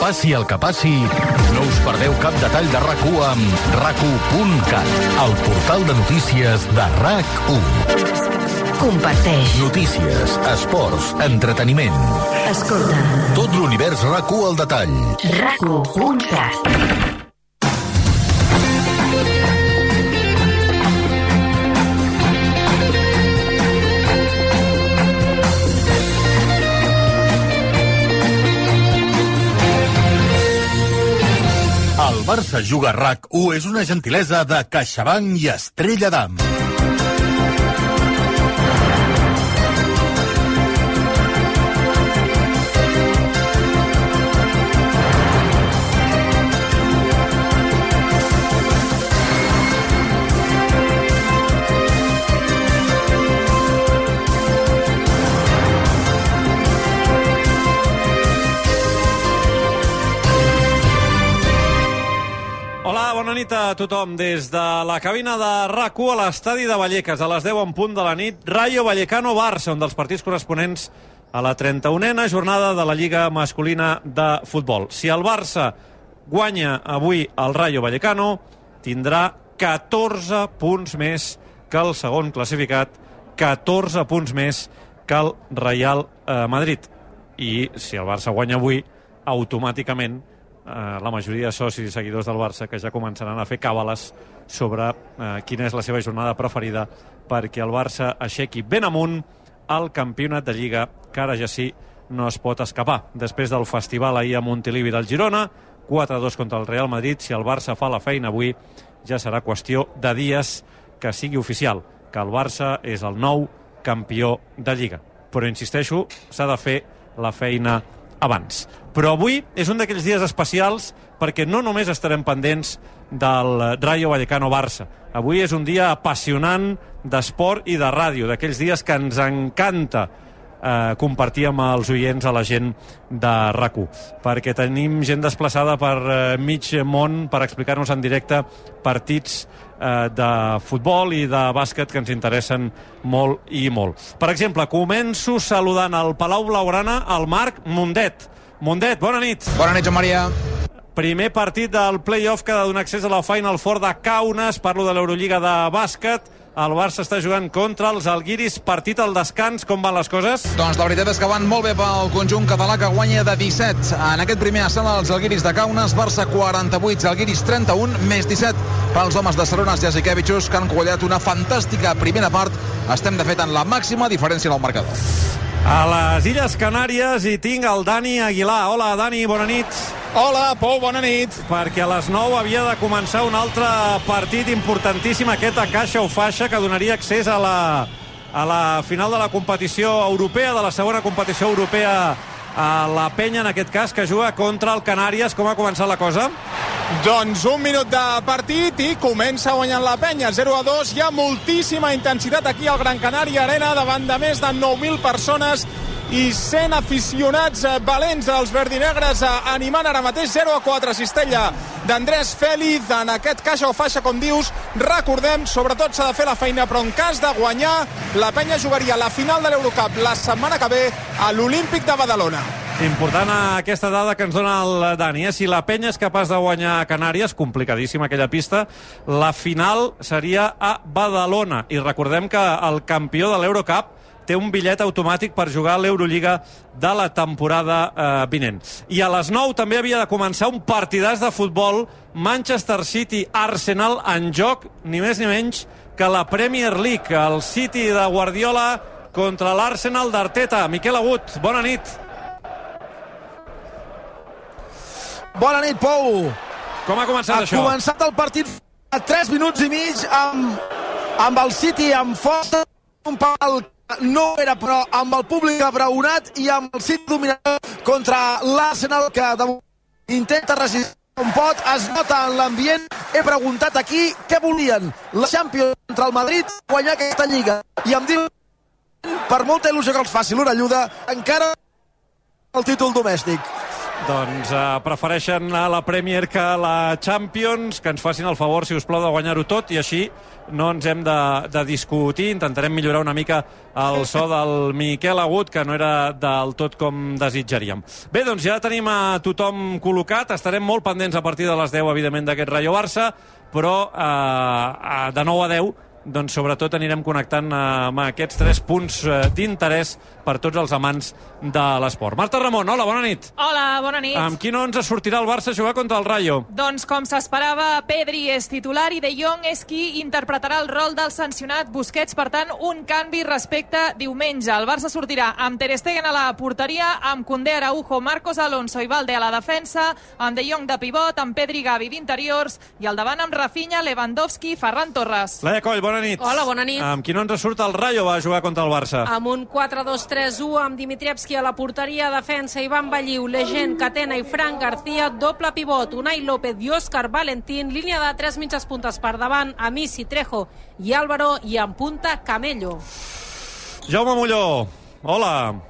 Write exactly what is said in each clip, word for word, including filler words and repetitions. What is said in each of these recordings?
Passi el que passi, no us perdeu cap detall de RAC u amb rac u punt cat, el portal de notícies de RAC u. Comparteix. Notícies, esports, entreteniment. Escolta. Tot l'univers RAC u al detall. rac u punt cat. El Barça Juga RAC u és una gentilesa de CaixaBank i Estrella Damm. Bona nit a tothom. Des de la cabina de RAC u a l'estadi de Vallecas, a les deu en punt de la nit, Rayo Vallecano-Barça, un dels partits corresponents a la trenta-unena jornada de la Lliga Masculina de Futbol. Si el Barça guanya avui el Rayo Vallecano, tindrà catorze punts més que el segon classificat, catorze punts més que el Real eh, Madrid. I si el Barça guanya avui, automàticament Uh, la majoria de socis i seguidors del Barça que ja començaran a fer càbales sobre uh, quina és la seva jornada preferida perquè el Barça aixequi ben amunt el campionat de Lliga, que ara ja sí no es pot escapar. Després del festival ahir a Montilivi del Girona, quatre a dos contra el Real Madrid, si el Barça fa la feina avui, ja serà qüestió de dies que sigui oficial, que el Barça és el nou campió de Lliga. Però insisteixo, s'ha de fer la feina abans. Però avui és un d'aquells dies especials perquè no només estarem pendents del Rayo Vallecano-Barça. Avui és un dia apassionant d'esport i de ràdio, d'aquells dies que ens encanta eh, compartir amb els oients, a la gent de RAC u, perquè tenim gent desplaçada per eh, mig món per explicar-nos en directe partits eh, de futbol i de bàsquet que ens interessen molt i molt. Per exemple, començo saludant al Palau Blaugrana el Marc Mundet. Mundet, bona nit. Bona nit, Joan Maria. Primer partit del play-off que ha de donar accés a la Final Four de Kaunas. Parlo de l'Eurolliga de bàsquet. El Barça està jugant contra els Algiris. Partit al descans. Com van les coses? Doncs la veritat és que van molt bé pel conjunt català, que guanya de disset. En aquest primer assalt als Algiris de Kaunas, Barça quaranta-vuit, Algiris trenta-un, més disset pels homes de Sarunas Jasikevičius, que han quallat una fantàstica primera part. Estem, de fet, en la màxima diferència en el marcador. A les Illes Canàries hi tinc el Dani Aguilar. Hola, Dani, bona nit. Hola, Pau, bona nit. Perquè a les nou havia de començar un altre partit importantíssim, aquest a caixa o faixa, que donaria accés a la, a la final de la competició europea, de la segona competició europea, a la Penya, en aquest cas, que juga contra el Canàries. Com ha començat la cosa? Doncs un minut de partit i comença guanyant la Penya, zero a dos. Hi ha moltíssima intensitat aquí al Gran Canària Arena, davant de més de nou mil persones i cent aficionats valents, els verdinegres, animant ara mateix. Zero a quatre, cistella d'Andrés Félix en aquest caixa o faixa, com dius. Recordem, sobretot s'ha de fer la feina, però en cas de guanyar, la Penya jugaria la final de l'Eurocup la setmana que ve a l'Olímpic de Badalona. Important aquesta dada que ens dona el Dani, eh? Si la Penya és capaç de guanyar a Canàries, complicadíssima aquella pista, la final seria a Badalona. I recordem que el campió de l'Eurocup té un bitllet automàtic per jugar a l'Eurolliga de la temporada eh, vinent. I a les nou també havia de començar un partidàs de futbol, Manchester City-Arsenal, en joc ni més ni menys que la Premier League. El City de Guardiola contra l'Arsenal d'Arteta. Miquel Agut, bona nit. Bona nit, Pou. Com ha començat ha això? Ha començat el partit a tres minuts i mig amb, amb el City amb força, un pal no era, però amb el públic abraonat i amb el City dominador contra l'Arsenal, que intenta resistir com pot. Es nota en l'ambient. He preguntat aquí què volien la Champions contra el Madrid, guanyar aquesta lliga, i em diu, per molta il·lusió que els faci l'orelluda, encara el títol domèstic. doncs eh, prefereixen a la Premier que a la Champions, que ens facin el favor, si us plau, de guanyar-ho tot, i així no ens hem de, de discutir. Intentarem millorar una mica el so del Miquel Agut, que no era del tot com desitjaríem. Bé, doncs ja tenim a tothom col·locat, estarem molt pendents a partir de les deu, evidentment, d'aquest Rayo Barça, però eh, de nou a deu doncs sobretot anirem connectant amb aquests tres punts d'interès per tots els amants de l'esport. Marta Ramon, hola, bona nit. Hola, bona nit. Amb qui no ens sortirà el Barça a jugar contra el Rayo? Doncs com s'esperava, Pedri és titular i De Jong és qui interpretarà el rol del sancionat Busquets. Per tant, un canvi respecte diumenge. El Barça sortirà amb Ter Stegen a la porteria, amb Koundé, Araujo, Marcos Alonso i Valde a la defensa, amb De Jong de pivot, amb Pedri, Gavi d'interiors i al davant amb Rafinha, Lewandowski, Ferran Torres. Laia Coll, bona nit. Hola, bona nit. Amb qui no ens surt el Rayo va jugar contra el Barça? Amb un quatre dos tres u, amb Dimitrievski a la porteria, defensa, Ivan Balliu, Legend, Catena i Fran García, doble pivot, Unai López i Òscar Valentín, línia de tres mitges puntes per davant, Amisi, Trejo i Álvaro, i en punta, Camello. Jaume Molló, hola.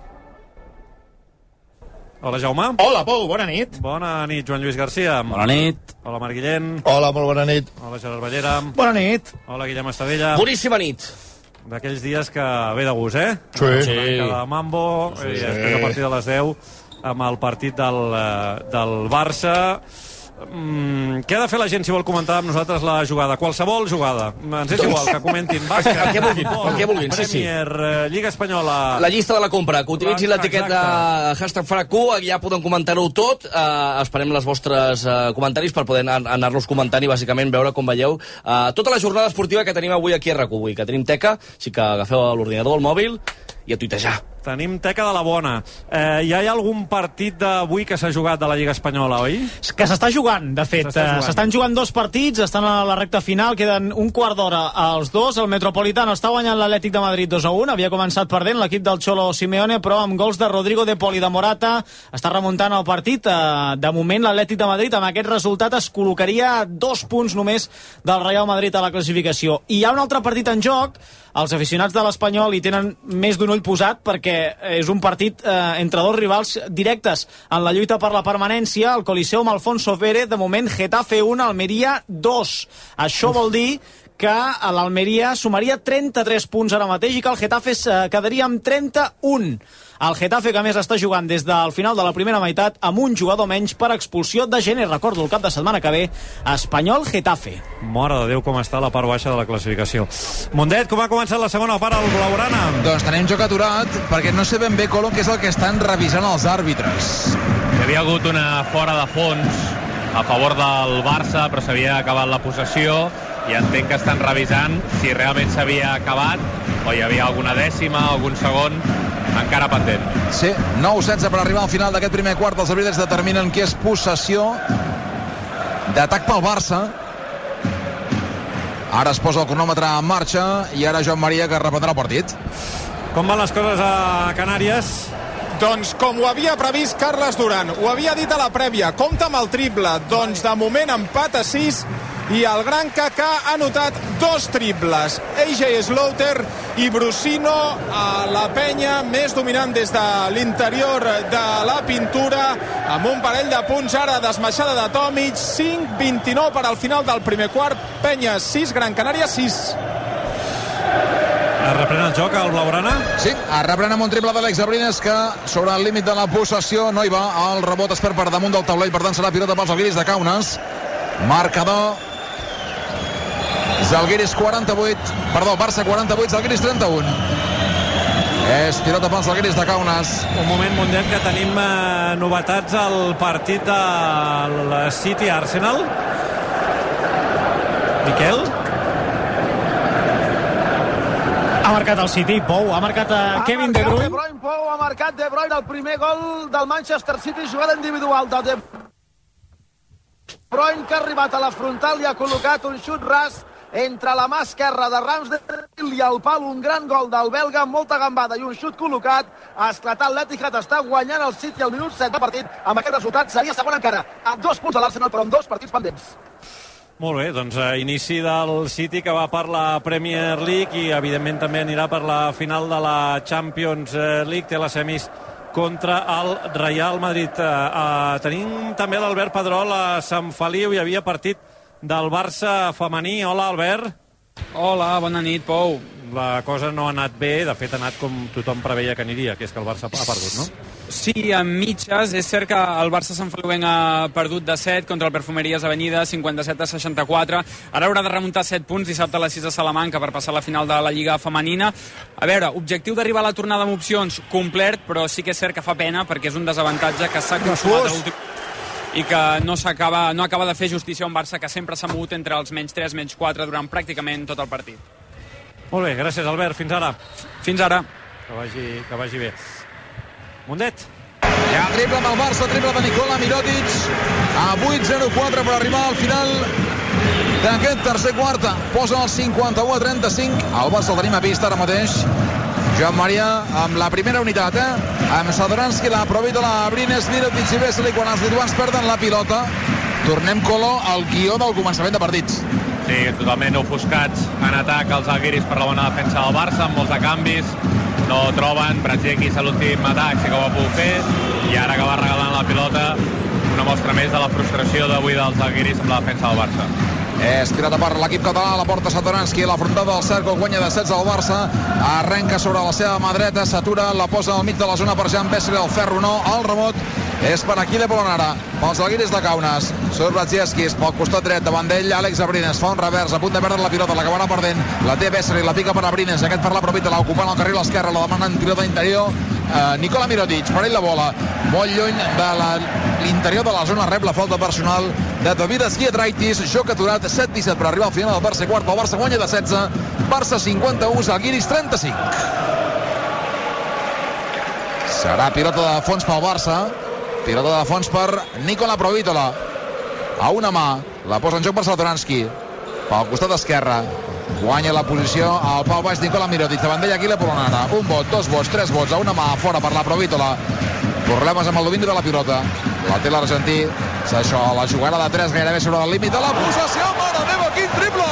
Hola, Jaume. Hola, Pou, bona nit. Bona nit, Joan Lluís Garcia. Bona nit. Hola, Marc Guillén. Hola, molt bona nit. Hola, Gerard Ballera. Bona nit. Hola, Guillem Estadella. Boníssima nit. D'aquells dies que ve de gust, eh? Sí. Sí. De mambo, sí, i després a partir de les deu amb el partit del, del Barça. Mm, què ha de fer la gent si vol comentar amb nosaltres la jugada? Qualsevol jugada. Ens és igual que comentin bàsquet, el que vulguin, futbol, el que vulguin, sí, sí. Premier, Lliga Espanyola. La llista de la compra, que utilitzin l'etiqueta hashtag FRAQ, ja podem comentar-ho tot. Uh, esperem les vostres uh, comentaris per poder anar- anar-los comentant i bàsicament veure com veieu uh, tota la jornada esportiva que tenim avui aquí a RAC u, avui, que tenim teca, així que agafeu l'ordinador, el mòbil i a tuitejar. Tenim teca de la bona. Eh, hi ha algun partit d'avui que s'ha jugat de la Lliga Espanyola, oi? Que s'està jugant, de fet. S'està jugant. S'estan jugant dos partits, estan a la recta final, queden un quart d'hora als dos. El Metropolitano està guanyant l'Atlètic de Madrid dos a un, havia començat perdent l'equip del Cholo Simeone, però amb gols de Rodrigo de Pol i de Morata està remuntant el partit. Eh, de moment l'Atlètic de Madrid amb aquest resultat es col·locaria dos punts només del Real Madrid a la classificació. I hi ha un altre partit en joc. Els aficionats de l'Espanyol hi tenen més d'un ull posat perquè és un partit eh, entre dos rivals directes en la lluita per la permanència. El Coliseu amb Alfonso Pérez, de moment Getafe un, Almeria dos. Això vol dir que l'Almeria sumaria trenta-tres punts ara mateix i que el Getafe eh, quedaria amb trenta-un. El Getafe, que a més està jugant des del final de la primera meitat amb un jugador menys per expulsió de Gene. Recordo el cap de setmana que ve, Espanyol-Getafe. Mare de Déu, com està la part baixa de la classificació. Mundet, com ha començat la segona part al Blaugrana? Doncs tenim joc aturat, perquè no sé ben bé, Colom, què és el que estan revisant els àrbitres. Hi havia hagut una fora de fons a favor del Barça, però s'havia acabat la possessió i entenc que estan revisant si realment s'havia acabat o hi havia alguna dècima, algun segon encara pendent. Sí, nou setze per arribar al final d'aquest primer quart. Els àrbitres determinen que és possessió d'atac pel Barça. Ara es posa el cronòmetre en marxa i ara Joan Maria, que reprendrà el partit. Com van les coses a Canàries? Doncs com ho havia previst Carles Duran, ho havia dit a la prèvia, compta amb el triple, doncs de moment empat a sis i el gran Kaká ha anotat dos triples. A J Slaughter i Brusino a la penya, més dominant des de l'interior de la pintura, amb un parell de punts ara d'esmaixada de Tomic. Cinc vint-i-nou per al final del primer quart. Penya sis, Gran Canària sis. Es reprèn el joc al Blaugrana? Sí, es reprèn amb un triple d'Àlex Abrines, que sobre el límit de la possessió no hi va. El rebot es perd per damunt del taulell, per tant serà pilota pels Zalgiris de Kaunas. Marcador Zalgiris quaranta-vuit, perdó, Barça quaranta-vuit, Zalgiris trenta-un. És pilota pels Zalgiris de Kaunas. Un moment, Mundet, que tenim eh, novetats al partit del City Arsenal. Miquel? Ha marcat el City, Pou, ha marcat a Kevin De Bruyne. De Bruyne, Pou, ha marcat De Bruyne el primer gol del Manchester City, jugada individual de De Bruyne, que ha arribat a la frontal i ha col·locat un xut ras entre la mà esquerra de Ramsdale i el pal. Un gran gol del belga, molta gambada i un xut col·locat. Ha esclatat l'Etihad, està guanyant el City al minut set de partit. Amb aquest resultat seria segon encara, a dos punts de l'Arsenal, però amb dos partits pendents. Molt bé, doncs eh, inici del City, que va per la Premier League i evidentment també anirà per la final de la Champions League. Té les semis contra el Real Madrid. Uh, uh, tenim també l'Albert Pedrol a Sant Feliu, hi havia partit del Barça femení. Hola, Albert. Hola, bona nit, Pou. La cosa no ha anat bé, de fet ha anat com tothom preveia que aniria, que és que el Barça ha perdut, no? Sí, en mitges. És cert que el Barça Sant Feliuenc ha perdut de set contra el Perfumeries Avenida, cinquanta-set a seixanta-quatre. Ara haurà de remuntar set punts dissabte a les sis a Salamanca per passar a la final de la Lliga Femenina. A veure, objectiu d'arribar a la tornada amb opcions complert, però sí que és cert que fa pena perquè és un desavantatge que s'ha consumat a l'últim i que no s'acaba no acaba de fer justícia a un Barça que sempre s'ha mogut entre els menys tres, menys quatre durant pràcticament tot el partit. Molt bé, gràcies, Albert. Fins ara. Fins ara. Que vagi, que vagi bé. Mundet. Ja triple amb el Barça, triple de Nikola Mirotic a vuit zero quatre per arribar al final d'aquest tercer quart. Posa el cinquanta-u a trenta-cinc. El Barça el tenim a pista ara mateix. Joan Maria amb la primera unitat, eh? Amb Sadoranski, la Provítola, Brines, Mirotic i Vesely quan els lituans perden la pilota. Tornem, Colo, al guió del començament de partits. Sí, totalment ofuscats en atac els alguiris per la bona defensa del Barça, amb molts de canvis. No troben, Bratzekis a l'últim atac sí que ho ha pogut fer, i ara que va regalant la pilota, una mostra més de la frustració d'avui dels alguiris amb la defensa del Barça. És tirada per l'equip català, la porta Satoranski, la frontada del cercle, guanya de setze al Barça, arrenca sobre la seva mà dreta, s'atura, la posa al mig de la zona per Jan Vesely, el ferro no, el rebot és per aquí de Polonara, pels alguiris de Kaunas, sobre Bratzekis, pel costat dret, davant d'ell, Àlex Abrines, fa un revers, a punt de perdre la pilota, l'acabarà perdent, la té Vesely, la pica per Abrines, aquest per la Provítola, ocupant el carril esquerre, la demanen pilota interior, eh, Nikola Mirotic, per ell la bola, molt lluny de l'interior de la zona, rep la falta personal de Davidas Giedraitis, joc aturat, set disset per arribar al final del tercer quart, el Barça guanya de setze, Barça cinquanta-u, Žalgiris trenta-cinc. Serà pilota de fons pel Barça, pilota de fons per Nikola Provítola, a una mà, la posa en joc per Satoranski, pel costat esquerre, guanya la posició al pal baix Nikola Mirotic, davant d'ell Aquile Polonara, un vot, dos vots, tres vots, a una mà, fora per la Provítola, problemes amb el domini de la pilota, la té l'argentí, això, la jugada de tres gairebé sobre el límit de la possessió, mare meva, quin triple!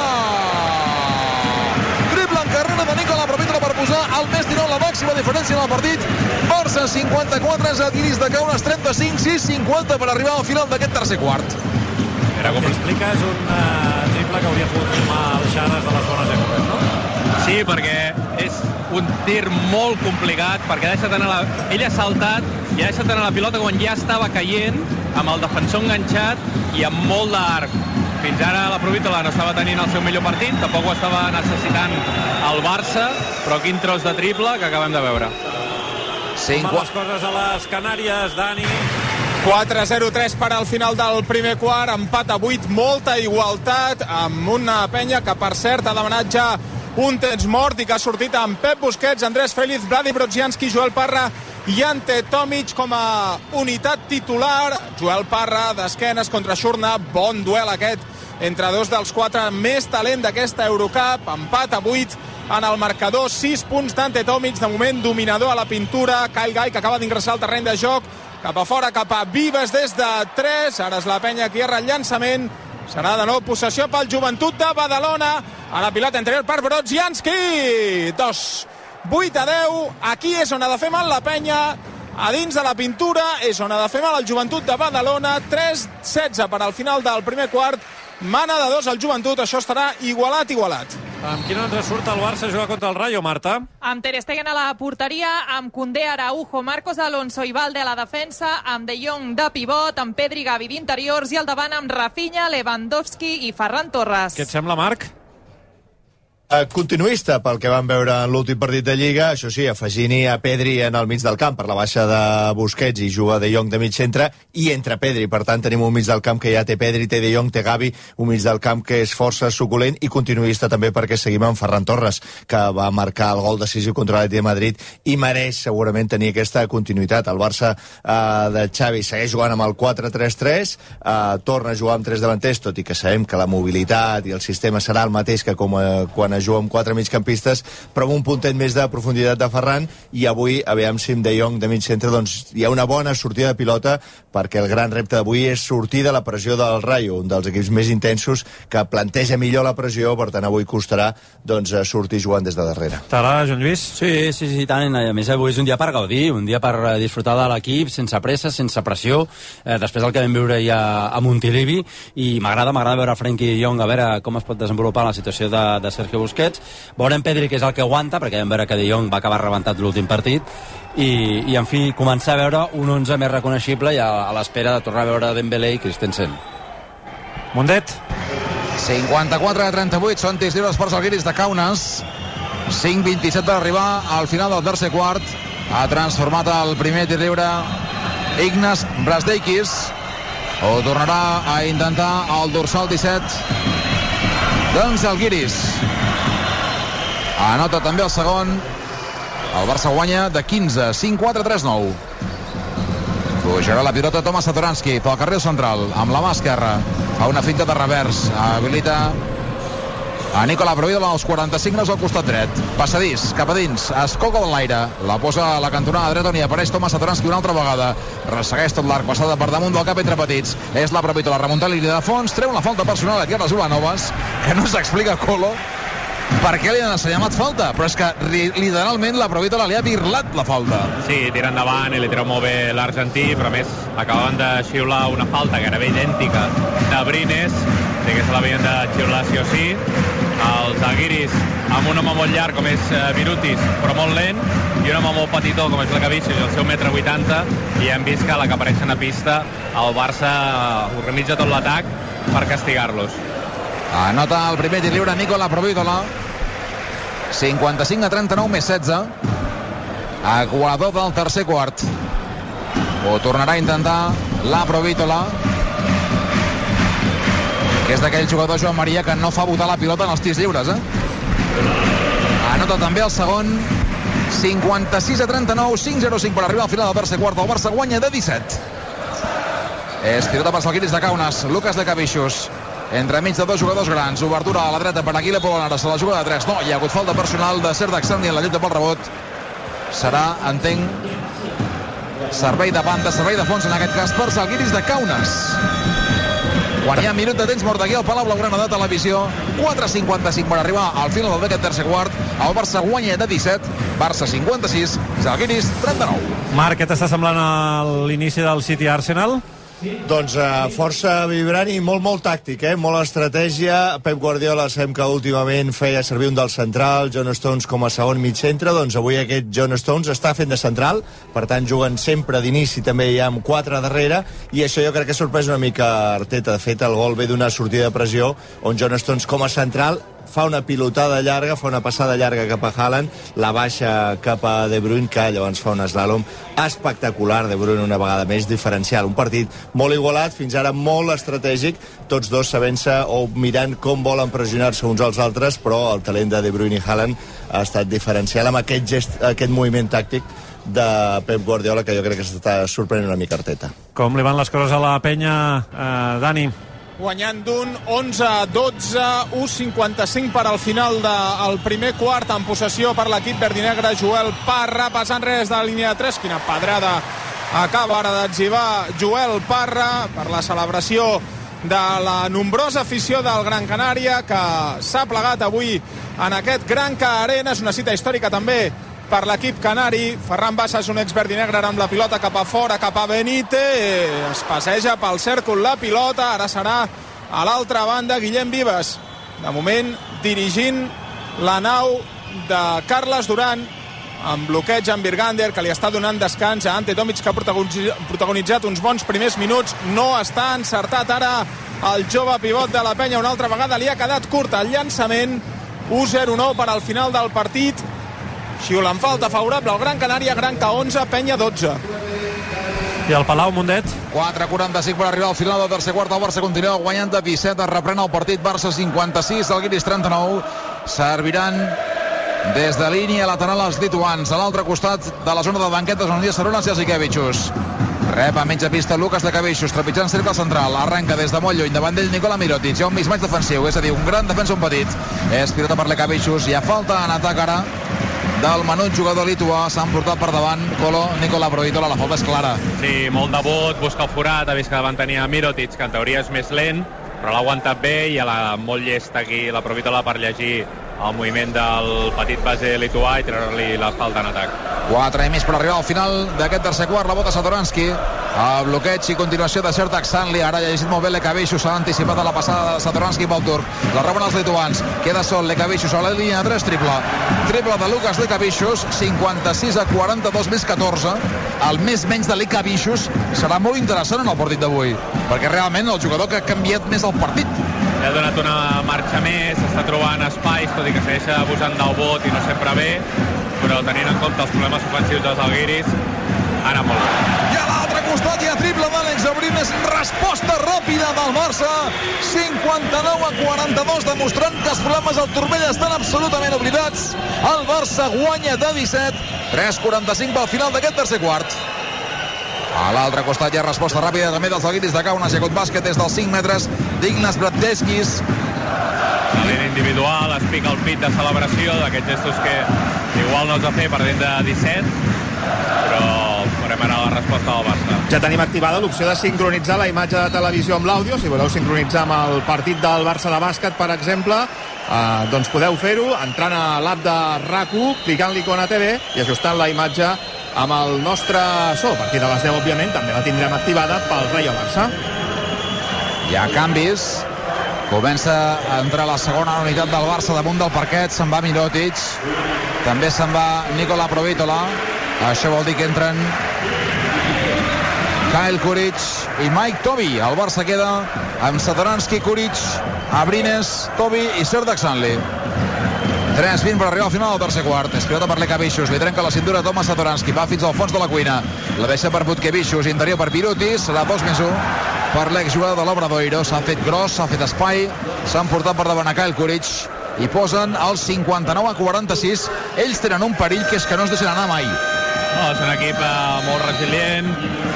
Triple en carrera de Nikola Provítola per posar al més dinou la màxima diferència en el partit. Barça cinquanta-quatre, Žalgiris de Kaunas trenta-cinc, sis cinquanta per arribar al final d'aquest tercer quart. Era com explica, és un uh, triple que hauria pogut filmar el Xares de les bones èpoques, no? Sí, perquè és un tir molt complicat, perquè ha deixat anar la... ell ha saltat i ha deixat anar la pilota quan ja estava caient, amb el defensor enganxat i amb molt d'arc. Fins ara la Provítola no estava tenint el seu millor partit, tampoc ho estava necessitant el Barça, però quin tros de triple que acabem de veure. Com van les coses a les Canàries, Dani? quatre zero tres per al final del primer quart, empat a vuit, molta igualtat, amb una penya que, per cert, ha demanat ja un temps mort i que ha sortit amb Pep Busquets, Andrés Félix, Vladi Brodzianski, Joel Parra i Ante Tomic com a unitat titular. Joel Parra d'esquenes contra Xurna, bon duel aquest entre dos dels quatre més talent d'aquesta Eurocup, empat a vuit en el marcador, sis punts d'Ante Tomic, de moment dominador a la pintura. Kyle Guy, que acaba d'ingressar al terreny de joc, cap a fora, cap a Vives des de tres, ara és la penya qui erra el llançament, serà de nou possessió pel Joventut de Badalona, a la pilota interior per Brodzianski, dos, vuit a deu, aquí és on ha de fer mal la penya, a dins de la pintura és on ha de fer mal el Joventut de Badalona, tres setze per al final del primer quart, mana de dos al Joventut, això estarà igualat, igualat. Amb quin ens surt el Barça a jugar contra el Rayo, Marta? Amb Ter Stegen a la porteria, amb Koundé, Araujo, Marcos Alonso i Valde a la defensa, amb De Jong de pivot, amb Pedri, Gavi d'interiors i al davant amb Rafinha, Lewandowski i Ferran Torres. Què et sembla, Marc? Uh, continuista pel que vam veure en l'últim partit de Lliga, això sí, afegint-hi a Pedri en el mig del camp per la baixa de Busquets i juga De Jong de mig centre i entre Pedri, per tant tenim un mig del camp que ja té Pedri, té De Jong, té Gavi, un mig del camp que és força suculent i continuista també perquè seguim amb Ferran Torres, que va marcar el gol decisiu contra l'Atlètic de Madrid i mereix segurament tenir aquesta continuïtat. El Barça uh, de Xavi segueix jugant amb el quatre tres tres, uh, torna a jugar amb tres davanters, tot i que sabem que la mobilitat i el sistema serà el mateix que com uh, quan ha juga amb quatre migcampistes, però amb un puntet més de profunditat de Ferran, i avui, aviam si amb De Jong de mig centre, doncs hi ha una bona sortida de pilota, perquè el gran repte d'avui és sortir de la pressió del Rayo, un dels equips més intensos, que planteja millor la pressió, per tant avui costarà doncs, sortir jugant des de darrere. T'agrada, Joan Lluís? Sí, sí, sí, tant. A més, avui és un dia per gaudir, un dia per disfrutar de l'equip, sense pressa, sense pressió, eh, després del que vam veure ja a Montilivi, i m'agrada, m'agrada veure Frenkie de Jong, a veure com es pot desenvolupar la situació de, de Sergio Busquets. Veurem Pedri, que és el que aguanta, perquè vam veure que De Jong va acabar rebentat l'últim partit, i, i en fi, començar a veure un onze més reconeixible i a, a l'espera de tornar a veure Dembélé i Christensen. Mundet. cinquanta-quatre a trenta-vuit, són tirs lliures per Zalgiris de Kaunas. cinc vint-i-set per arribar al final del tercer quart. Ha transformat el primer tir lliure Ignas Brasdeikis. Ho tornarà a intentar el dorsal disset d'en Zalgiris. Anota també el segon. El Barça guanya de quinze, cinc quatre, tres nou. Pujarà la pilota Tomas Satoranski pel carril central, amb la mà esquerra. Fa una finta de revers. Habilita a Nicola Provídol als quaranta-cinc graus al costat dret. Passadís, cap a dins, es colga de l'aire, la posa a la cantonada dreta on hi apareix Tomas Satoranski una altra vegada. Ressegueix tot l'arc, passada per damunt del cap entre petits. És la Provídol, remuntant línia de fons, treu una falta personal a Tierras Ulanovas, que no s'explica Colo per què li han assenyalat falta, però és que literalment la Provítola li ha birlat la falta. Sí, tira endavant i li treu molt bé l'argentí, però a més acabaven de xiular una falta gairebé idèntica de Brines, sí que se l'havien de xiular sí o sí. Els Zalgiris amb un home molt llarg com és Virutis, però molt lent, i un home molt petitó com és la Lekavičius, el seu metre vuitanta, i hem vist que a la que apareixen a pista el Barça organitza tot l'atac per castigar-los. Anota el primer tir lliure Nicola Provítola. cinquanta-cinc a trenta-nou més setze. Equador del tercer quart. Ho tornarà a intentar la Provítola, que és d'aquell jugador, Joan Maria, que no fa botar la pilota en els tirs lliures, eh? Anota també el segon. cinquanta-sis a trenta-nou, cinc zero cinc per arribar al final del tercer quart. El Barça guanya de disset. És pilota per Zalgiris de Kaunas. Lucas Lekavičius entremig de dos jugadors grans. Obertura a la dreta per Aguile Polonara. Se la juga de tres. No, hi ha hagut falta personal de Serdar Xerni en la lluita pel rebot. Serà, entenc, servei de banda, servei de fons en aquest cas per Zalgiris de Kaunas. Quan hi ha minut de temps mort aquí al Palau Blaugrana de Televisió, quatre cinquanta-cinc per arribar al final d'aquest tercer quart. El Barça guanya de disset, Barça cinquanta-sis, Zalgiris trenta-nou. Marc, què t'està semblant l'inici del City Arsenal? Doncs uh, força vibrant i molt, molt tàctic, eh? Molt estratègia. Pep Guardiola sabem que últimament feia servir un dels centrals, John Stones com a segon mig centre, doncs avui aquest John Stones està fent de central, per tant juguen sempre d'inici, també hi ha amb quatre darrere, i això jo crec que ha sorprès una mica Arteta. De fet, el gol ve d'una sortida de pressió on John Stones com a central fa una pilotada llarga, fa una passada llarga cap a Haaland, la baixa cap a De Bruyne, que llavors fa un slalom espectacular. De Bruyne una vegada més diferencial. Un partit molt igualat, fins ara molt estratègic, tots dos sabent-se o mirant com volen pressionar-se uns als altres, però el talent de De Bruyne i Haaland ha estat diferencial amb aquest gest, aquest moviment tàctic de Pep Guardiola, que jo crec que s'està sorprenent una mica Arteta. Com li van les coses a la penya, eh, Dani? Guanyant d'un onze a dotze, u cinquanta-cinc per al final del primer quart, en possessió per l'equip verdinegre. Joel Parra passant res de la línia de tres. Quina pedrada acaba ara d'etzibar Joel Parra per la celebració de la nombrosa afició del Gran Canària, que s'ha plegat avui en aquest Gran Canària Arena. És una cita històrica també per l'equip canari. Ferran Bassa és un ex-verdinegre amb la pilota cap a fora, cap a Benítez, es passeja pel cèrcol la pilota, ara serà a l'altra banda Guillem Vives, de moment dirigint la nau de Carles Duran, amb bloqueig en Virgander, que li està donant descans a Ante Tomic, que ha protagonitzat uns bons primers minuts. No està encertat ara el jove pivot de la penya, una altra vegada li ha quedat curt el llançament. u zero nou per al final del partit. Xiulen falta favorable al Gran Canària. Granca onze, Penya dotze. I el Palau, Mundet? quatre quaranta-cinc per arribar al final del tercer quart. El Barça continua guanyant de disset. Es reprèn el partit. Barça cinquanta-sis, Zalgiris trenta-nou. Serviran des de línia lateral als lituans. A l'altre costat de la zona de banquetes on hi ha Sarunas i Jasikevičius. Rep a mitja pista Lucas Lekavičius, trepitjant cercle central. Arranca des de molt lluny, davant d'ell Nikola Mirotic. Hi ha un mismatch defensiu, és a dir, un gran defensa, un petit. És pilota per Lekavičius. Hi ha falta en atac ara del menut jugador lituà. S'han portat per davant Colo, Nikola Provítola. La falta és clara. Sí, molt de bot, busca el forat. Ha vist que davant tenia Mirotic, que en teoria és més lent, però l'ha aguantat bé i a la molt llesta aquí la Provítola per llegir el moviment del petit base lituà i treure-li la falta en atac. quatre i mig per arribar al final d'aquest tercer quart. La bota Satoranski, el bloqueig i continuació de Sertak Sanli. Ara ja ha llegit molt bé Lekavičius, s'ha anticipat a la passada de Satoranski pel turc. La reben els lituans, queda sol Lekavičius a la línia de tres, triple triple de Lucas Lekavičius, cinquanta-sis a quaranta-dos més catorze. El més menys de Lekavičius serà molt interessant en el partit d'avui, perquè realment el jugador que ha canviat més el partit. Li ha donat una marxa més, està trobant espais, tot i que segueix abusant del bot i no sempre bé, però tenint en compte els problemes ofensius dels Algiris, ha anat molt bé. I a l'altre costat hi ha triple d'Àlex Abrines, resposta ràpida del Barça, cinquanta-nou a quaranta-dos, demostrant que els problemes al turmell estan absolutament oblidats. El Barça guanya de disset, tres quaranta-cinc pel final d'aquest tercer quart. A l'altre costat hi ha resposta ràpida també dels Algiris de Kaunas. Hi ha hagut bàsquet des dels cinc metres d'Ignas Bratdeskis. Talent individual, es pica el pit de celebració, d'aquests gestos que igual no els ha fet perdent de disset, però farem ara la resposta del Barça. Ja tenim activada l'opció de sincronitzar la imatge de televisió amb l'àudio. Si voleu sincronitzar amb el partit del Barça de bàsquet, per exemple, eh, doncs podeu fer-ho entrant a l'app de RAC u, clicant l'icona T V i ajustant la imatge amb el nostre so. A partir de les deu, òbviament, també la tindrem activada pel Rayo Barça. Hi ha canvis. Comença a entrar la segona unitat del Barça damunt del parquet. Se'n va Mirotic. També se'n va Nikola Provítola. Això vol dir que entren Kyle Kuric i Mike Tobi. El Barça queda amb Satoranski, Kuric, Abrines, Tobi i Serdak Sanli. tres vint per arribar al final del tercer quart. És pilota per Lekavičius, li trenca la cintura Tomas Satoranski, va fins al fons de la cuina, la deixa per Butkevičius, interior per Pirutis, serà dos més un per l'exjugador de l'Obradoiro. S'han fet gros, s'han fet espai, s'han portat per davant a Kyle Kuric i posen el cinquanta-nou a quaranta-sis. Ells tenen un perill que és que no es deixen anar mai. No, és un equip eh, molt resilient,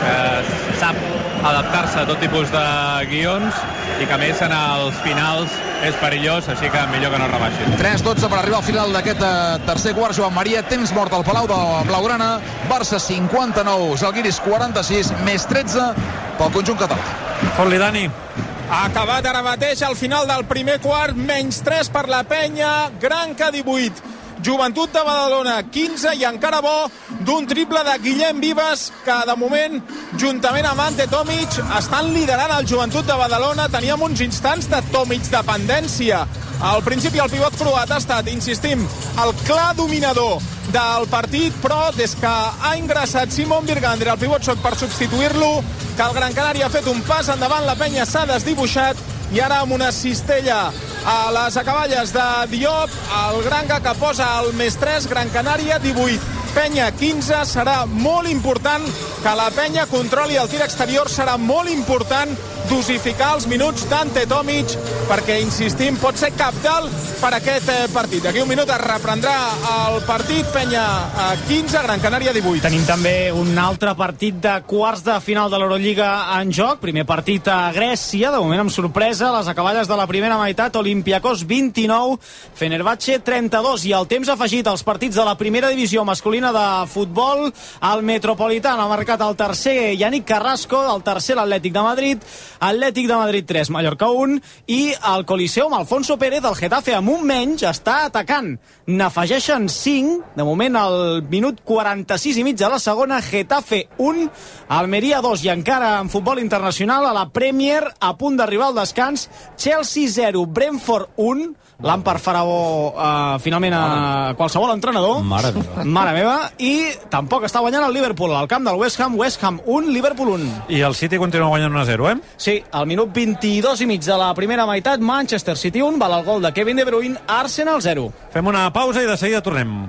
que sap adaptar-se a tot tipus de guions i que a més en els finals és perillós, així que millor que no rebaixin. tres dotze per arribar al final d'aquest eh, tercer quart. Joan Maria, temps mort al Palau de Blaugrana. Barça cinquanta-nou, Zalgiris quaranta-sis, més tretze pel conjunt català. Fot-li, Dani. Acabat ara mateix al final del primer quart, menys tres per la penya, Granca divuit. Joventut de Badalona quinze, i encara bo d'un triple de Guillem Vives, que de moment, juntament amb Ante Tomic, estan liderant el Joventut de Badalona. Teníem uns instants de Tomic dependència. Al principi el pivot croat ha estat, insistim, el clar dominador del partit, però des que ha ingressat Simon Birgander, el pivot soc, per substituir-lo, que el Gran Canària ha fet un pas endavant, la penya s'ha desdibuixat, i ara amb una cistella a les acaballes de Diop, el Granca que posa el més tres, Gran Canària divuit, penya quinze. Serà molt important que la penya controli el tir exterior, serà molt important dosificar els minuts d'Ante Tomic, perquè, insistim, pot ser cabdal per aquest partit. D'aquí un minut es reprendrà el partit, penya quinze, Gran Canària divuit. Tenim també un altre partit de quarts de final de l'Eurolliga en joc. Primer partit a Grècia, de moment amb sorpresa, les acaballes de la primera meitat, Olympiacos vint-i-nou, Fenerbahçe trenta-dos, i el temps afegit als partits de la primera divisió masculina de futbol. El Metropolitano ha marcat el tercer Yannick Carrasco, el tercer l'Atlètic de Madrid, Atlètic de Madrid tres, Mallorca un, i el Coliseum Alfonso Pérez del Getafe amb un menys està atacant. N'afegeixen cinc, de moment al minut quaranta-sis i mig de la segona. Getafe un, Almeria dos, i encara en futbol internacional a la Premier, a punt d'arribar al descans, Chelsea zero, Brentford un. Lampard farà bo, uh, finalment a qualsevol entrenador. Mare meva. Mare meva. I tampoc està guanyant el Liverpool al camp del West Ham. West Ham un, Liverpool un. I el City continua guanyant un a zero, eh? Sí, al minut vint-i-dos i mig de la primera meitat, Manchester City un, val el gol de Kevin De Bruyne, Arsenal zero. Fem una pausa i de seguida tornem.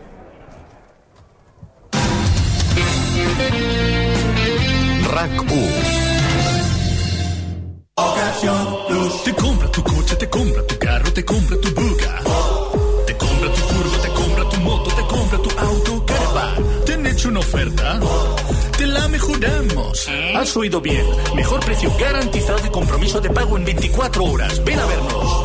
RAC u. Te compra tu coche, te compra tu carro, te compra tu buga. Te compra tu furgo, te compra oferta? ¡Te la mejoramos! Has oído bien. Mejor precio garantizado y compromiso de pago en veinticuatro horas. Ven a vernos.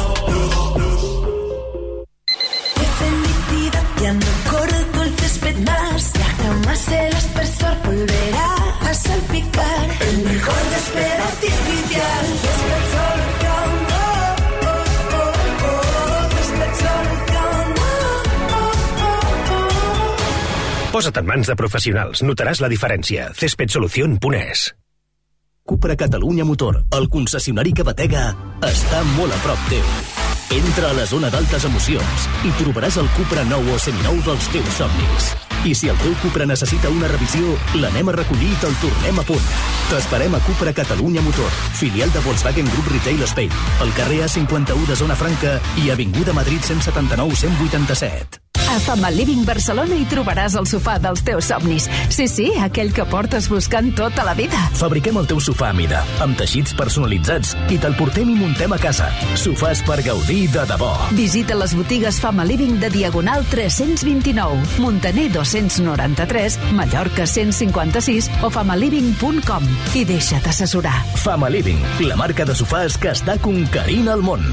Cuando corto el césped más, ya jamás el aspersor volverá a salpicar. El mejor césped artificial. Césped Solución. Oh, oh, oh, oh. Césped Solución. Oh, oh, oh, oh. Posa't en mans de professionals. Notaràs la diferència. césped solución punt es. Cupra Catalunya Motor, el concessionari que batega, està molt a prop teu. Entra a la zona d'altes emocions i trobaràs el Cupra nou o seminou dels teus somnis. I si el teu Cupra necessita una revisió, l'anem a recollir i te'l tornem a punt. T'esperem a Cupra Catalunya Motor, filial de Volkswagen Group Retail Spain, al carrer A cinquanta-u de Zona Franca i Avinguda Madrid cent setanta-nou cent vuitanta-set. A Fama Living Barcelona hi trobaràs el sofà dels teus somnis. Sí, sí, aquell que portes buscant tota la vida. Fabriquem el teu sofà a mida, amb teixits personalitzats, i te'l portem i muntem a casa. Sofàs per gaudir de debò. Visita les botigues Fama Living de Diagonal tres-cents vint-i-nou, Montaner dos-cents noranta-tres, Mallorca cent cinquanta-sis o famaliving punt com i deixa't assessorar. Fama Living, la marca de sofàs que està conquerint el món.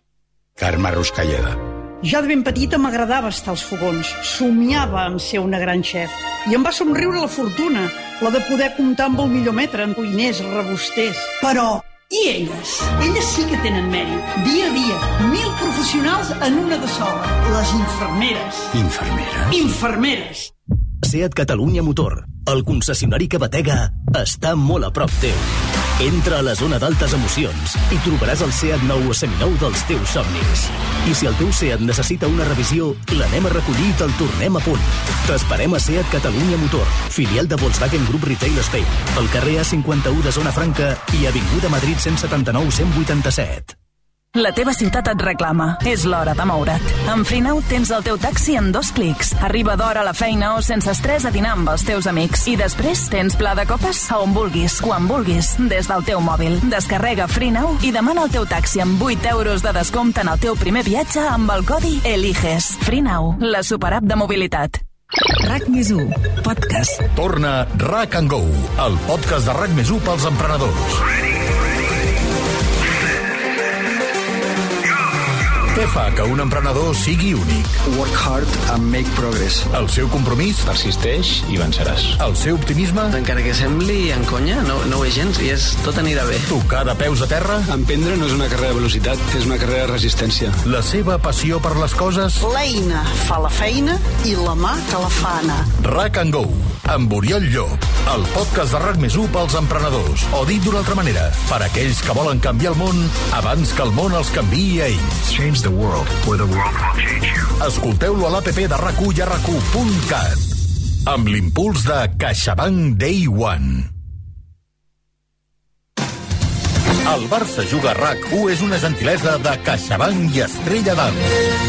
Carme Ruscalleda. Ja de ben petita m'agradava estar als fogons. Somiava en ser una gran xef. I em va somriure la fortuna, la de poder comptar amb el millor metre en cuiners, rebusters. Però, i elles? Elles sí que tenen mèrit. Dia a dia, mil professionals en una de sola. Les infermeres. Infermeres? Infermeres. Seat Catalunya Motor, el concessionari que batega, està molt a prop teu. Entra a la zona d'altes emocions i trobaràs el Seat nou o seminou dels teus somnis. I si el teu Seat necessita una revisió, l'anem a recollir i te'l tornem a punt. T'esperem a Seat Catalunya Motor, filial de Volkswagen Group Retail Spain, al carrer A cinquanta-u de Zona Franca i Avinguda Madrid cent setanta-nou cent vuitanta-set. La teva ciutat et reclama. És l'hora de moure't. Amb Freenow tens el teu taxi en dos clics. Arriba d'hora a la feina o sense estrès a dinar amb els teus amics. I després tens pla de copes a on vulguis, quan vulguis, des del teu mòbil. Descarrega Freenow i demana el teu taxi amb vuit euros de descompte en el teu primer viatge amb el codi ELIGES. Freenow, la superapp de mobilitat. RAC més u, podcast. Torna RAC and Go, el podcast de RAC més u pels emprenedors. Què fa que un emprenedor sigui únic? Work hard and make progress. El seu compromís? Persisteix i venceràs. El seu optimisme? Encara que sembli en conya, no, no ho és gens i és, tot anirà bé. Tocar de peus a terra? Emprendre no és una carrera de velocitat, és una carrera de resistència. La seva passió per les coses? L'eina fa la feina i la mà que la fa anar. RAC and Go, amb Oriol Llop, el podcast de RAC més u pels emprenedors. O dit d'una altra manera, per aquells que volen canviar el món abans que el món els canviï a ells. Change the world, or the world will change you. Escolteu-lo a l'A P P de RAC u i a RAC u punt cat. Amb l'impuls de CaixaBank Day One. El Barça juga a RAC u és una gentilesa de CaixaBank i Estrella d'Am.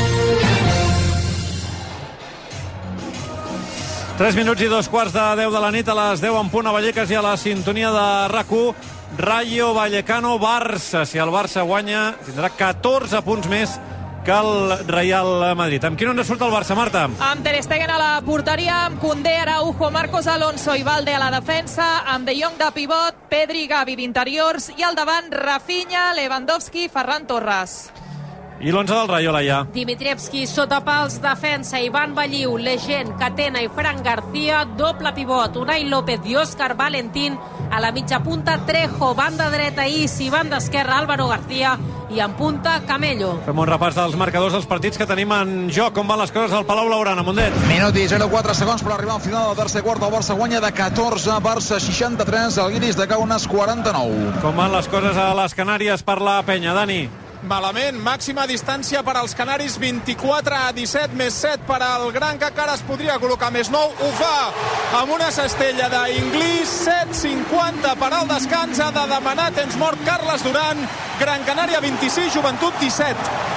tres minuts i dos quarts de deu de la nit, a les deu en punt a Vallecas i a la sintonia de RAC u. Rayo Vallecano Barça. Si el Barça guanya, tindrà catorze punts més que el Real Madrid. Amb quin on surt el Barça, Marta? Amb Ter Stegen a la porteria, amb Koundé, Araujo, Marcos Alonso i Valde a la defensa, amb De Jong de pivot, Pedri, Gavi d'interiors i al davant Rafinha, Lewandowski, Ferran Torres. I l'onze del Rayo, Laia. Dimitrievski sota pals, defensa, Ivan Balliu, Legend, Catena i Fran García, doble pivot, Unai López i Òscar Valentín, a la mitja punta Trejo, banda dreta Is i banda esquerra Álvaro García i en punta Camello. Fem un repàs dels marcadors dels partits que tenim en joc. Com van les coses al Palau Blaugrana, Mundet? Minut i zero coma quatre segons per arribar al final del tercer quart. El Barça guanya de catorze, Barça seixanta-tres, el Guiris de Kaunas quaranta-nou. Com van les coses a les Canàries per la penya, Dani? Malament, màxima distància per als canaris, vint-i-quatre a disset, més set per al Gran, que encara es podria col·locar més nou. Ho fa amb una cestella d'Inglís, set cinquanta per al descans, ha de demanar temps mort Carles Duran. Gran Canària vint-i-sis, Joventut disset.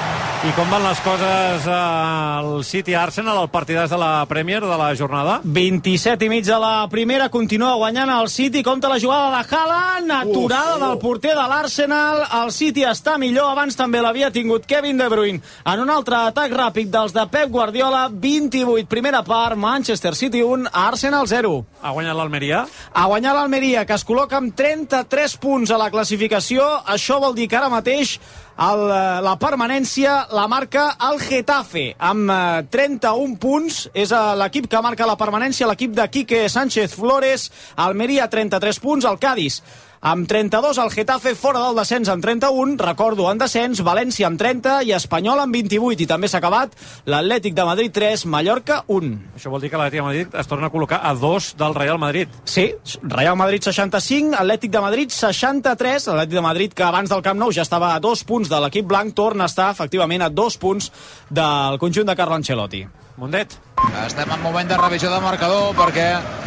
I com van les coses al City-Arsenal, el partidàs de la Premier de la jornada? vint-i-set i mig de la primera, continua guanyant el City, compta la jugada de Haaland, aturada del porter de l'Arsenal, el City està millor, abans també l'havia tingut Kevin De Bruyne. En un altre atac ràpid dels de Pep Guardiola, vint-i-vuit, primera part, Manchester City un, Arsenal zero. Ha guanyat l'Almeria? Ha guanyat l'Almeria, que es col·loca amb trenta-tres punts a la classificació, això vol dir que ara mateix El, la permanència la marca el Getafe amb eh, trenta-un punts, és l'equip que marca la permanència, l'equip de Quique Sánchez Flores. Almeria trenta-tres punts, el Cádiz amb trenta-dos, el Getafe fora del descens amb trenta-un, recordo en descens València amb trenta i Espanyol amb vint-i-vuit, i també s'ha acabat l'Atlètic de Madrid tres, Mallorca un. Això vol dir que l'Atlètic de Madrid es torna a col·locar a dos del Real Madrid. Sí, Real Madrid seixanta-cinc, Atlètic de Madrid seixanta-tres, l'Atlètic de Madrid que abans del Camp Nou ja estava a dos punts de l'equip blanc, torna a estar efectivament a dos punts del conjunt de Carlo Ancelotti. Mundet. Estem en moment de revisió de marcador perquè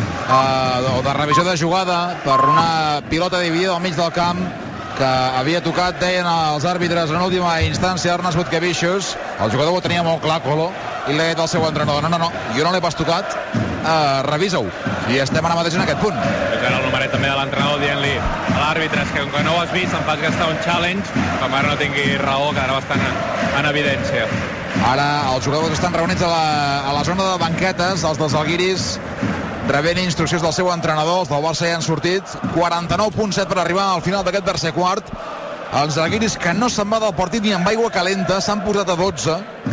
eh, o de revisió de jugada per una pilota dividida al mig del camp que havia tocat, deien els àrbitres en última instància, Ernest Butkevičius. El jugador ho tenia molt clar, Colo, i li ha dit al seu entrenador, no, no, no, jo no l'he pas tocat, uh, revisa-ho. I estem ara mateix en aquest punt. És ara el numeret també de l'entrenador dient-li a l'àrbitre que com que no ho has vist em fas gastar un challenge, com ara no tingui raó, quedarà bastant en, en evidència. Ara els jugadors estan reunits a la, a la zona de banquetes, els dels Alguiris rebent instruccions del seu entrenador, els del Barça ja han sortit. Quaranta-nou punt set per arribar al final d'aquest tercer quart. Els Alguiris que no se'n va del partit ni amb aigua calenta, s'han posat a dotze.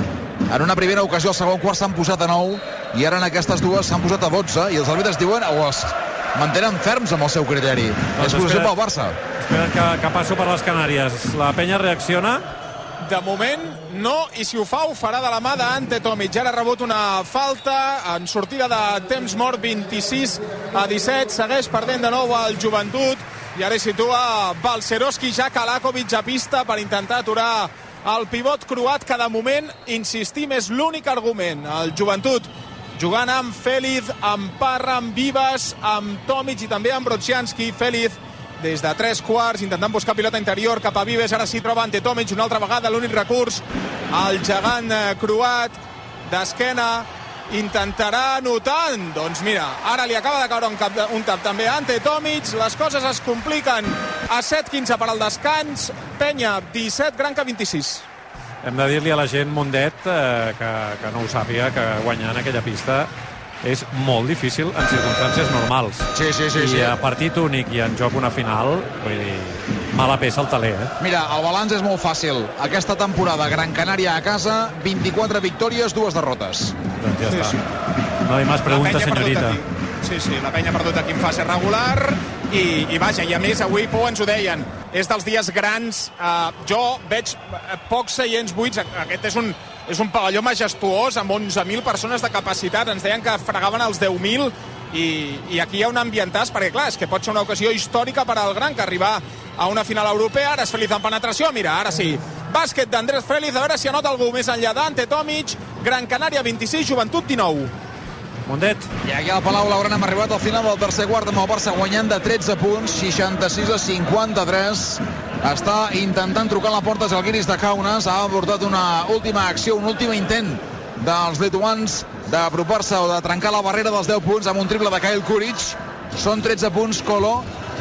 En una primera ocasió al segon quart s'han posat a nou i ara en aquestes dues s'han posat a dotze i els àrbitres diuen o es mantenen ferms amb el seu criteri. Doncs és posició pel Barça. Espera que, que passo per les Canàries. La penya reacciona? De moment no, i si ho fa ho farà de la mà d'Ante Tomic. Ara ha rebut una falta en sortida de temps mort, vint-i-sis a disset, segueix perdent de nou el Joventut i ara situa Balcerowski, ja Kalakovic a pista per intentar aturar el pivot croat, que de moment, insistim, és l'únic argument. El Joventut jugant amb Feliz, amb Parra, amb Vives, amb Tomic i també amb Broczianski. Feliz des de tres quarts, intentant buscar pilota interior cap a Vives, ara s'hi troba Ante Tomic, una altra vegada l'únic recurs, el gegant croat d'esquena intentarà anotar, doncs mira, ara li acaba de caure un, cap, un tap també a Ante Tomic, les coses es compliquen a set quinze per al descans, Penya disset, Granca vint-i-sis. Hem de dir-li a la gent, Mundet, eh, que, que no ho sàpiga, que guanyar en aquella pista és molt difícil en circumstàncies normals. Sí, sí, sí. I sí. a partit únic i en joc una final, vull dir, mala peça al taler, eh? Mira, el balanç és molt fàcil. Aquesta temporada, Gran Canària a casa, vint-i-quatre victòries, dues derrotes. Doncs ja Sí, està. sí. No hi més preguntes, La Penya ha perdut senyorita. aquí. Sí, sí, la Penya ha perdut aquí en fase regular i, i vaja, i a més avui Pou ens ho deien, és dels dies grans, uh, jo veig pocs seients buits, aquest és un, és un pavelló majestuós amb onze mil persones de capacitat, ens deien que fregaven els deu mil i, i aquí hi ha un ambientàs, perquè clar, és que pot ser una ocasió històrica per al Gran, que arribar a una final europea. Ara és Feliz en penetració, mira, ara sí, bàsquet d'Andrés Feliz, a veure si anota algú més enllà d'Ante Tomic. Gran Canària vint-i-sis, Joventut dinou. Mundet. I aquí al Palau Blaugrana hem arribat al final del tercer quart amb el Barça guanyant de tretze punts, seixanta-sis a cinquanta-tres. Està intentant trucar a la porta Žalgiris de Kaunas, ha abordat una última acció, un últim intent dels lituans d'apropar-se o de trencar la barrera dels deu punts amb un triple de Kyle Kuric. Són tretze punts, Colo.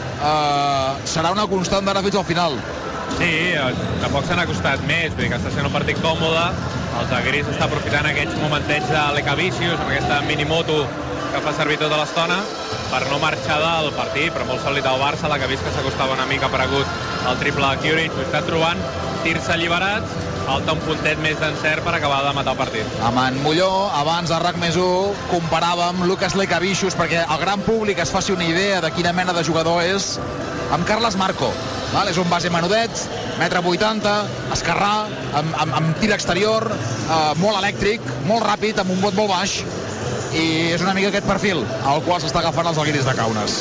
Uh, serà una constant d'ara fins al final. Sí, tampoc s'han acostat més, vull dir que està sent un partit còmode. El Žalgiris està aprofitant aquests momentets de Lekavicius, amb aquesta minimoto que fa servir tota l'estona, per no marxar del partit, però molt sòlid el Barça, la que ha vist que s'acostava una mica, ha aparegut el triple de Kuric, ho està trobant, tirs alliberats, falta un puntet més d'encert per acabar de matar el partit. Amb en Molló, abans a RAC més u, comparàvem Lucas Lekavicius, perquè el gran públic es faci una idea de quina mena de jugador és, amb Carles Marco. Val? És un base menudet, metre vuitanta, esquerrà, amb, amb, amb tir exterior, eh, molt elèctric, molt ràpid, amb un bot molt baix, i és una mica aquest perfil al qual s'està agafant els Žalgiris de Kaunas.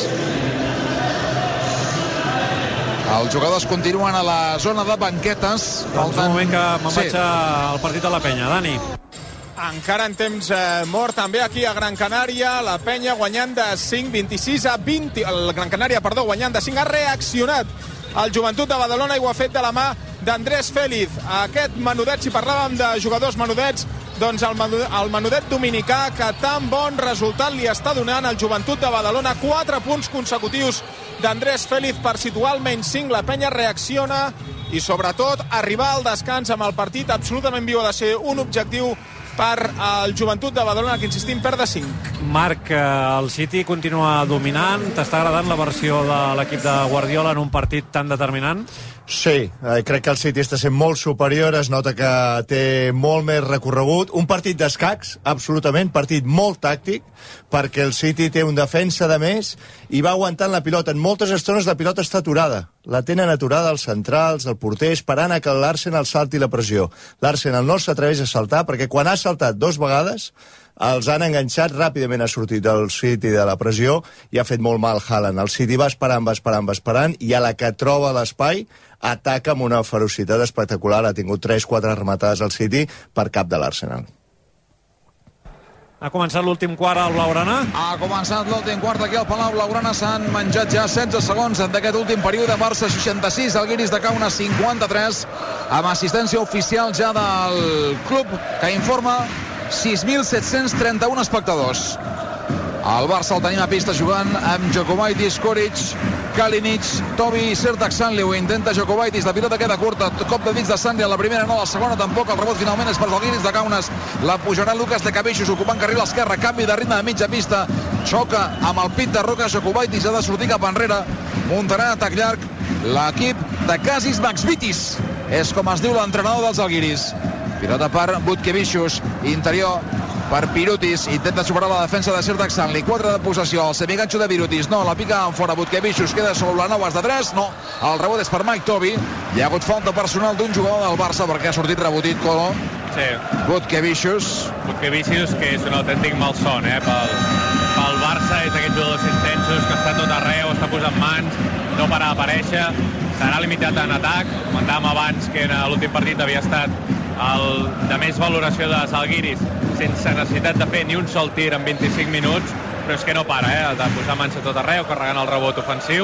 Els jugadors continuen a la zona de banquetes. Doncs un moment que me'n Sí. vaig al partit de la Penya. Dani. Encara en temps eh, mort també aquí a Gran Canària, la Penya guanyant de cinc, vint-i-sis a vint, el Gran Canària, perdó, guanyant de cinc, ha reaccionat el Joventut de Badalona i ho ha fet de la mà d'Andrés Félix. Aquest menudet, si parlàvem de jugadors menudets, doncs el, el menudet dominicà, que tan bon resultat li està donant al Joventut de Badalona. Quatre punts consecutius d'Andrés Félix per situar al menys cinc. La penya reacciona i, sobretot, arribar al descans amb el partit absolutament viu ha de ser un objectiu per al Joventut de Badalona, que, insistim, perd de cinc. Marc, el City continua dominant. T'està agradant la versió de l'equip de Guardiola en un partit tan determinant? Sí, eh, crec que el City està sent molt superior, es nota que té molt més recorregut. Un partit d'escacs, absolutament, partit molt tàctic, perquè el City té un defensa de més i va aguantant la pilota. En moltes estones la pilota està aturada. La tenen aturada els centrals, el porter, esperant a que l'Arsenal salti la pressió. L'Arsenal no s'atreveix a saltar, perquè quan ha saltat dos vegades els han enganxat, ràpidament ha sortit el City de la pressió i ha fet molt mal Haaland. El City va esperant, va esperant, va esperant, i a la que troba l'espai ataca amb una ferocitat espectacular. Ha tingut tres quatre rematades al City per cap de l'Arsenal. Ha començat l'últim quart al Blaugrana? Ha començat l'últim quart aquí al Palau Blaugrana. S'han menjat ja setze segons d'aquest últim període. Barça seixanta-sis, Alguiris de Kaunas cinquanta-tres, amb assistència oficial ja del club, que informa sis mil set-cents trenta-un espectadors. El Barça el tenim a pista jugant amb Jokubaitis, Koric, Kalinic, Tobi i Serdar Sanli. Ho intenta Jokubaitis, la pilota queda curta, cop de dits de Sanli, a la primera no, a la segona tampoc. El rebot finalment és per Alguiris de Kaunas. La pujarà Lucas de Cabeixos, ocupant carril esquerre, canvi de ritme de mitja pista, xoca amb el pit de Roca. Jokubaitis ha de sortir cap enrere, muntarà atac llarg l'equip de Kasis Maksvitis, és com es diu l'entrenador dels Alguiris. Pilota per Butkevichus, interior per Pirutis, intenta superar la defensa de Serdar Sanli. quatre de possessió, el semiganxo de Pirutis, no, la pica en fora Butkevichus, queda sobre la nou, de tres, no, el rebot és per Mike Tobi. Hi ha hagut falta personal d'un jugador del Barça perquè ha sortit rebotit Colo. Sí. Butkevichus. Butkevichus, que és un autèntic malson, eh, pel, pel Barça, és aquests jugadors intensos que està tot arreu, està posant mans, no para d'aparèixer, serà limitat en atac. Comentàvem abans que en l'últim partit havia estat el de més valoració de Zalgiris, sense necessitat de fer ni un sol tir en vint-i-cinc minuts, però és que no para, eh? De posar mans a tot arreu, carregant el rebot ofensiu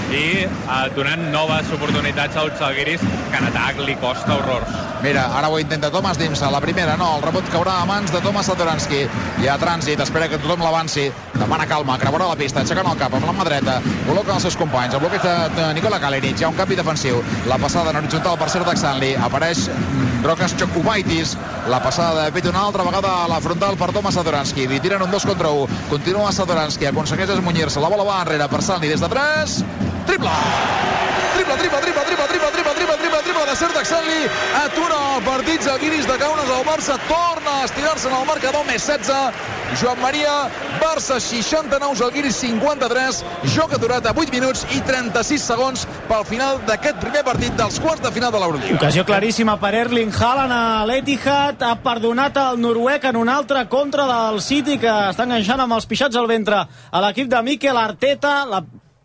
i eh, donant noves oportunitats als Zalgiris, que en atac li costa horrors. Mira, ara ho intenta Thomas Dimsa, la primera no, el rebot caurà a mans de Tomas Satoranski. Hi ha trànsit, espera que tothom l'avanci, demana calma, creuarà la pista, aixecant el cap amb la mà dreta, col·loca els seus companys, el bloqueig de Nikola Kalinic, hi ha un canvi defensiu, la passada en horitzontal per Serdar Sanli, apareix Rokas Jokubaitis, la passada de pit una altra vegada a la frontal per Tomas Satoranski, li tiren un dos contra un, continua Satoranski, aconsegueix esmunyir-se, la bola va enrere per Sanli des de tres, triple! Triple, triple, triple, triple, triple, triple, triple, triple, triple de Serdar Sanli, atura el partit Zalgiris de Kaunas, el Barça torna a estirar-se en el marcador, més setze, Joan Maria, Barça seixanta-nou, Zalgiris cinquanta-tres, joc aturat a vuit minuts i trenta-sis segons pel final d'aquest primer partit dels quarts de final de l'Eurolliga. Ocasió claríssima per Erling Haaland a l'Etihad, ha perdonat el noruec en una altra contra del City, que està enganxant amb els pixats al ventre a l'equip de Mikel Arteta. La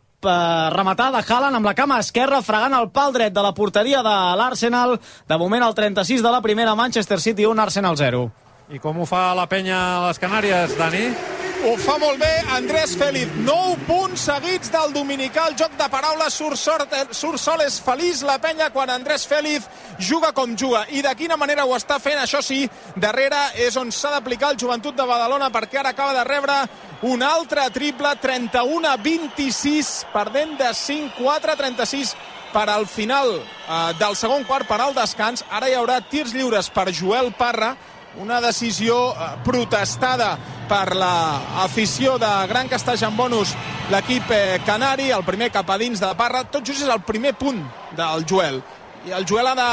rematada de Haaland amb la cama esquerra, fregant el pal dret de la porteria de l'Arsenal. De moment el trenta-sis de la primera, Manchester City un, Arsenal zero. I com ho fa la penya a les Canàries, Dani? Ho fa molt bé Andrés Félix. nou punts seguits del dominical. Joc de paraules, surt, sort, surt sol, és feliç la penya quan Andrés Félix juga com juga. I de quina manera ho està fent, això sí, darrere és on s'ha d'aplicar el Joventut de Badalona, perquè ara acaba de rebre un altre triple, trenta-u a vint-i-sis, perdent de cinc, quatre a trenta-sis per al final eh, del segon quart, per al descans. Ara hi haurà tirs lliures per Joel Parra, una decisió eh, protestada per l'afició de Gran Castell en bonus, l'equip eh, canari. El primer cap a dins de Parra, tot just és el primer punt del Joel, i el Joel ha de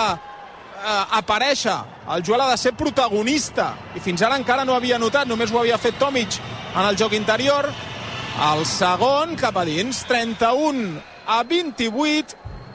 eh, aparèixer, el Joel ha de ser protagonista, i fins ara encara no havia notat, només ho havia fet Tomic en el joc interior. El segon cap a dins, trenta-u a vint-i-vuit,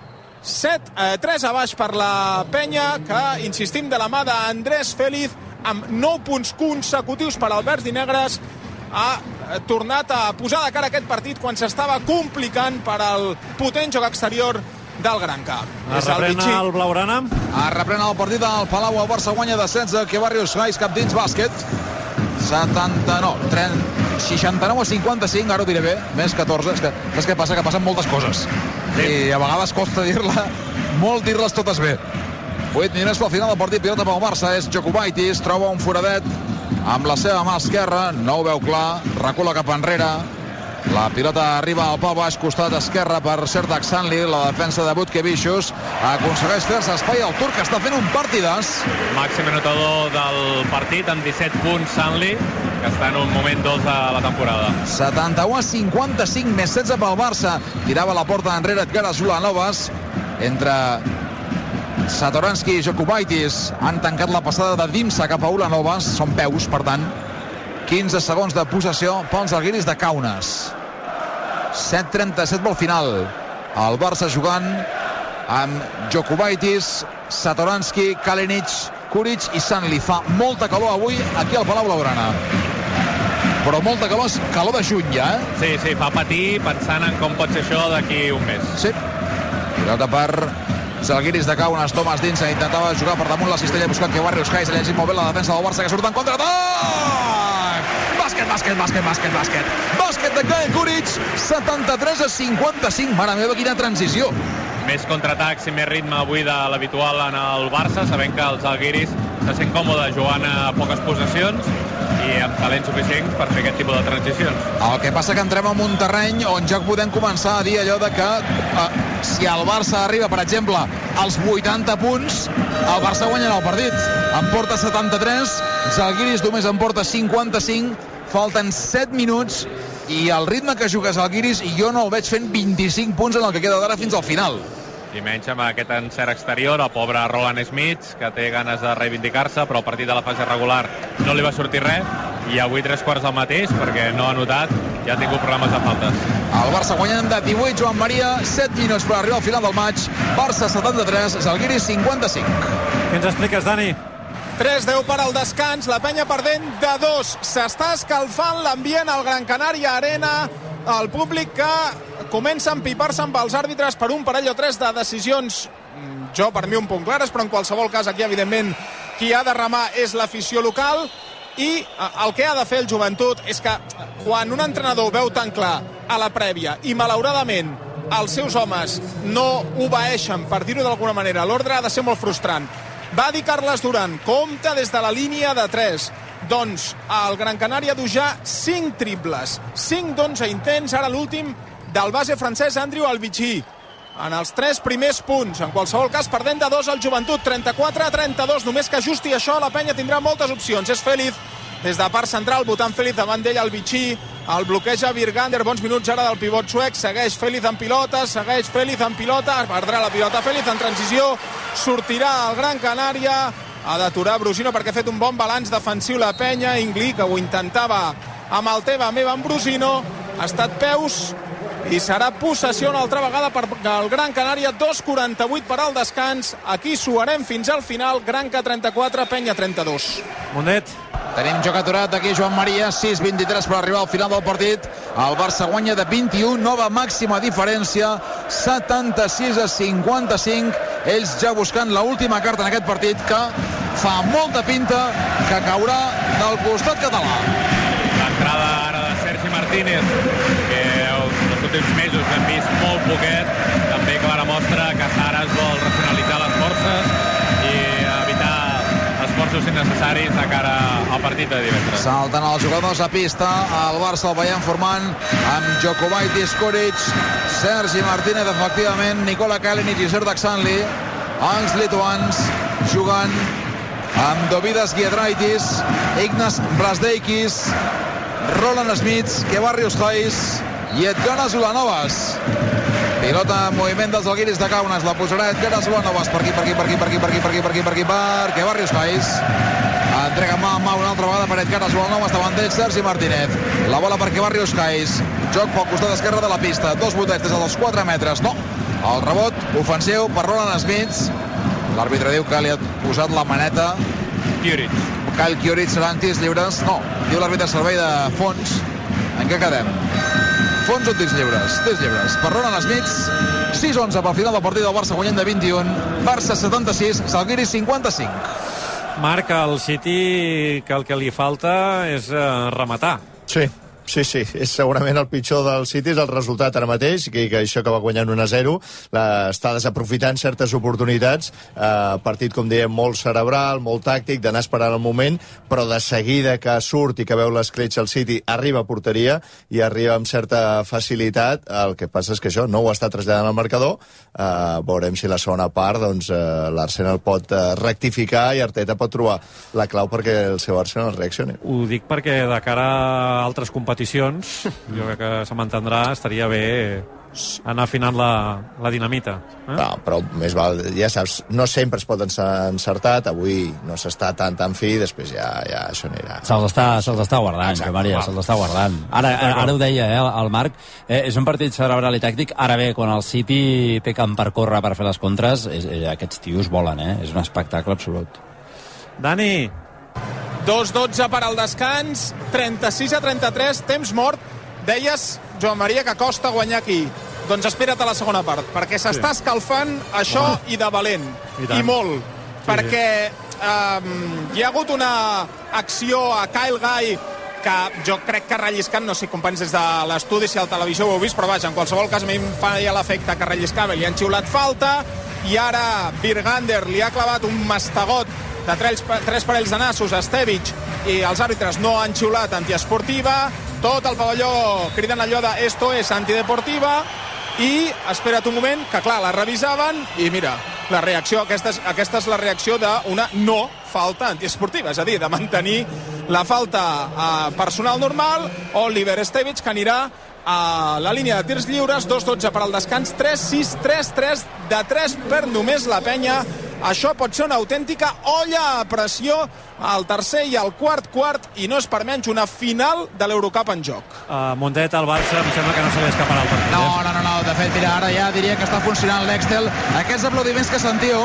set, eh, tres a baix per la penya, que, insistim, de la mà d'Andrés Félix, amb nou punts consecutius per als verds i negres, ha tornat a posar de cara aquest partit quan s'estava complicant per al potent joc exterior del Granca. Es reprèn el Blaugrana. Es reprèn el partit al Palau. El Barça guanya de setze, que Barrios Gais cap dins bàsquet. setanta, no, trenta, seixanta-nou a cinquanta-cinc, ara ho diré bé, més catorze. És que, saps què passa? Que passen moltes coses. I a vegades costa dir-la, molt dir-les totes bé. vuit minuts pel final del partit, pilota pel Barça, és Jokubaitis, troba un foradet amb la seva mà esquerra, no ho veu clar, recula cap enrere, la pilota arriba al pal baix, costat esquerre per Serdar Sanli, la defensa de Butkevičius, aconsegueix fer-se espai al turc, que està fent un partidàs. Màxim anotador del partit, amb disset punts Sanli, que està en un moment dolç de la temporada. setanta-u a cinquanta-cinc, més setze pel Barça, tirava la porta enrere Edgar Zulanovas, entre Satoranski i Jokubaitis han tancat la passada de Dimsa cap a Ulanovas, són peus, per tant quinze segons de possessió pels alguiris de Kaunas. set trenta-set pel final, el Barça jugant amb Jokubaitis, Satoranski, Kalinic, Kuric i Sanli. Fa molta calor avui aquí al Palau Blaugrana, però molta calor, és calor de juny ja, eh? Sí, sí, fa patir pensant en com pot ser això d'aquí un mes. Sí, pilota per Zalgiris de Kaunas, Thomas Dinsa intentava jugar per damunt la cistella buscant que Barrios Kais, ha llegit molt bé la defensa del Barça, que surt en contraatac. Bàsquet, bàsquet, bàsquet, bàsquet, bàsquet. Bàsquet de Kyle Kuric, setanta-tres a cinquanta-cinc. Mare meva, quina transició. Més contraatacs i més ritme avui de l'habitual en el Barça, sabent que els Zalgiris se sent còmode jugant a poques possessions i amb talents suficients per fer aquest tipus de transicions. El que passa que entrem en un terreny on ja podem començar a dir allò de que eh, si el Barça arriba, per exemple, als vuitanta punts, el Barça guanyarà el partit. En porta setanta-tres, Zalgiris només en porta cinquanta-cinc, falten set minuts i el ritme que juga Zalgiris i jo no el veig fent vint-i-cinc punts en el que queda d'ara fins al final. I menys amb aquest encert exterior, el pobre Roland Smith, que té ganes de reivindicar-se, però el partit de la fase regular no li va sortir res, i avui tres quarts del mateix, perquè no ha notat, ja ha tingut problemes de faltes. El Barça guanyant de divuit, Joan Maria, set minuts per arribar al final del maig, Barça setanta-tres, Zalgiris cinquanta-cinc. Què ens expliques, Dani? tres deu per al descans, la penya perdent de dos. S'està escalfant l'ambient al Gran Canària Arena, el públic que comença a empipar-se amb els àrbitres per un parell o tres de decisions, jo per mi un punt clares, però en qualsevol cas aquí evidentment qui ha de remar és l'afició local, i el que ha de fer el Joventut és que quan un entrenador veu tan clar a la prèvia i malauradament els seus homes no obeeixen, per dir-ho d'alguna manera, l'ordre ha de ser molt frustrant. Va dir Carles Duran, compta des de la línia de tres. Doncs el Gran Canària du ja cinc triples, cinc d'onze intents, ara l'últim del base francès Andrew Albicí. En els tres primers punts, en qualsevol cas perdent de dos el Joventut, trenta-quatre a trenta-dos, només que ajusti això la penya tindrà moltes opcions. És Félix des de part central, votant Félix davant d'ell Albicí, el bloqueja Virgander, bons minuts ara del pivot suec, segueix Félix en pilota, segueix Félix en pilota, perdrà la pilota Félix en transició, sortirà el Gran Canària, ha d'aturar Brusino perquè ha fet un bon balanç defensiu la penya, Ingli, que ho intentava amb el teva meva amb Brusino, ha estat peus i serà possessió una altra vegada per el Gran Canària, dos quaranta-vuit per al descans, aquí suarem fins al final, Granca trenta-quatre, penya trenta-dos. Mundet. Tenim joc aturat aquí, Joan Maria, sis vint-i-tres per arribar al final del partit. El Barça guanya de vint-i-un, nova màxima diferència, setanta-sis a cinquanta-cinc. Ells ja buscant l'última carta en aquest partit, que fa molta pinta que caurà del costat català. L'entrada ara de Sergi Martínez, que els últims mesos hem vist molt poquet, també clara mostra que Sara es vol racionalitzar les forces i evitar esforços innecessaris de cara al partit de divendres. Salten els jugadors a pista, el Barça el veiem formant amb Jokubaitis, Kuric, Sergi Martínez, efectivament, Nikola Kalinic i Serdar Sanli, els lituans jugant amb Dovidas Giedraitis, Ignas Brasdeikis, Roland Smith, Kevarrius Hayes i Edgar Zulanovas. Pilota en moviment dels Zalgiris de Kaunas, la posarà Edgar Zulanovas per aquí, per aquí, per aquí, per aquí, per aquí, per aquí, per aquí, per aquí, per Kevarrius Hayes. Entrega mà a mà una altra vegada per Edgar Zulanovas, davant d'ell Sergi Martínez. La bola per Kevarrius Hayes. Joc pel costat esquerre de la pista. Dos botets des dels quatre metres. No. El rebot ofensiu per Roland Smith. L'àrbitre diu que li ha posat la maneta. Kuric. Kyle Kuric seran tirs lliures. No, diu l'àrbitre servei de fons. En què quedem? Fons o tirs lliures? Tirs lliures. Per Roland Smith, sis onze pel final del partit del Barça guanyant de vint-i-un. Barça setanta-sis, Zalgiris cinquanta-cinc. Marc, el City que el que li falta és uh, rematar. Sí. Sí, sí, és segurament el pitjor del City, és el resultat ara mateix, que, que això que va guanyant un a zero la, està desaprofitant certes oportunitats, eh, partit, com dèiem, molt cerebral, molt tàctic, d'anar esperant el moment, però de seguida que surt i que veu l'escletxa el City, arriba a porteria i arriba amb certa facilitat. El que passa és que això no ho està traslladant al marcador. Eh, veurem si la segona part doncs, eh, l'Arsenal pot eh, rectificar i Arteta pot trobar la clau perquè el seu Arsenal reaccioni. Ho dic perquè de cara a altres competicions jo crec que se m'entendrà, estaria bé anar afinant la, la dinamita. Eh? No, però més val, ja saps, no sempre es pot encertat, avui no s'està tan tan fi, després ja, ja això anirà. Se'ls està, se'ls està guardant, Exacte, Maria, se'ls està guardant. Ara, ara ho deia, eh, el Marc, eh, és un partit cerebral i tàctic, ara bé, quan el City té camp per córrer per fer les contres, és, eh, aquests tios volen, eh? És un espectacle absolut. Dani, dos dotze per al descans, trenta-sis a trenta-tres, temps mort. Deies, Joan Maria, que costa guanyar aquí. Doncs espera't a la segona part, perquè s'està sí. escalfant això oh. i de valent. I, I molt. Sí. Perquè um, hi ha hagut una acció a Kyle Guy que jo crec que relliscant, no sé, companys des de l'estudi, si a la televisió ho heu vist, però vaja, en qualsevol cas a mi em fa ja l'efecte que relliscava. Li han xiulat falta i ara Virgander li ha clavat un mastegot de tres, tres parells de nassos a Stevic i els àrbitres no han xiulat antiesportiva, tot el pavelló criden allò de esto es antideportiva i espera't un moment que clar, la revisaven i mira, la reacció, aquesta és, aquesta és la reacció d'una no falta antiesportiva, és a dir, de mantenir la falta eh, personal normal. Oliver Stevic que anirà a la línia de tirs lliures, dos dotze per al descans, tres sis, tres tres, de tres per només la penya. Això pot ser una autèntica olla a pressió al tercer i al quart quart, i no és per menys una final de l'Eurocup en joc. Uh, Mundet, el Barça, em sembla que no se li escaparà el partit. No, no, no, no, de fet, mira, ara ja diria que està funcionant l'Extel. Aquests aplaudiments que sentiu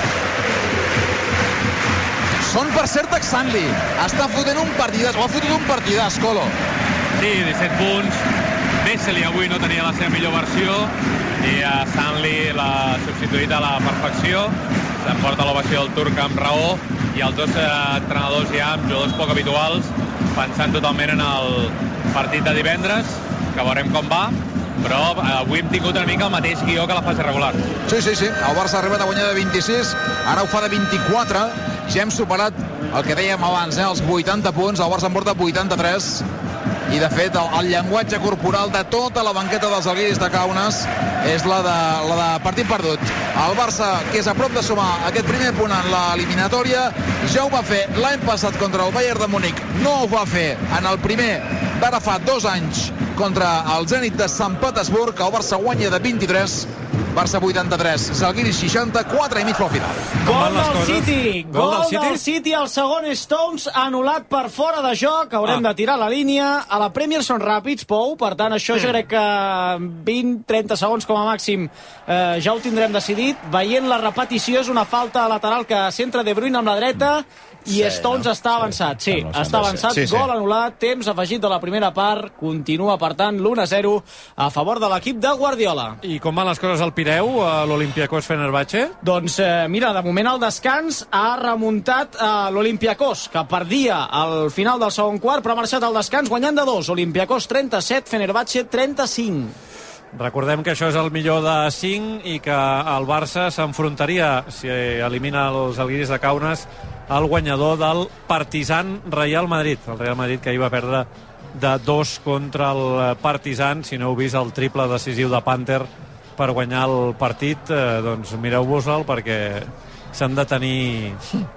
són per cert Stanley. Està fotent un partidàs, o ha fotut un partidàs, Colo. Sí, disset punts. Vesely avui no tenia la seva millor versió i a Stanley l'ha substituït a la perfecció. S'emporta l'ovació del turc amb raó i els dos eh, entrenadors ja amb jugadors poc habituals pensant totalment en el partit de divendres, que veurem com va, però eh, avui hem tingut una mica el mateix guió que la fase regular. Sí, sí, sí, el Barça ha arribat a guanyar de vint-i-sis, ara ho fa de vint-i-quatre, ja hem superat el que dèiem abans, eh, els vuitanta punts, el Barça en porta vuitanta-tres, i de fet el, el llenguatge corporal de tota la banqueta dels alguiris de Kaunas és la de, la de partit perdut. El Barça, que és a prop de sumar aquest primer punt en l'eliminatòria, ja ho va fer l'any passat contra el Bayern de Múnich, no ho va fer en el primer d'ara fa dos anys contra el Zenit de Sant Petersburg. El Barça guanya de vint-i-tres, Barça vuitanta-tres, Zalgiris seixanta, quatre i mig pel final. Gol del City, gol del City, el segon Stones anul·lat per fora de joc, haurem de tirar la línia. A la Premier són ràpids, Pou, per tant això jo crec que vint a trenta segons com a màxim eh, ja ho tindrem decidit. Veient la repetició, és una falta lateral que centra De Bruyne amb la dreta i sí, Stones no? està avançat, sí, no, està avançat, sí, sí. Gol anul·lat, temps afegit de la primera part, continua per tant l'u a zero a favor de l'equip de Guardiola. I com van les coses al Pireu, a l'Olympiacos Fenerbahçe? Doncs eh, mira, de moment al descans ha remuntat a eh, l'Olympiacos, que perdia al final del segon quart, però ha marxat al descans guanyant de dos, Olympiacos trenta-set, Fenerbahçe trenta-cinc. Recordem que això és el millor de cinc i que el Barça s'enfrontaria, si elimina els alguiris de Kaunas, el guanyador del Partizan Real Madrid. El Real Madrid que hi va perdre de dos contra el Partizan. Si no heu vist el triple decisiu de Panther per guanyar el partit, eh, doncs mireu-vos-el, perquè s'han de tenir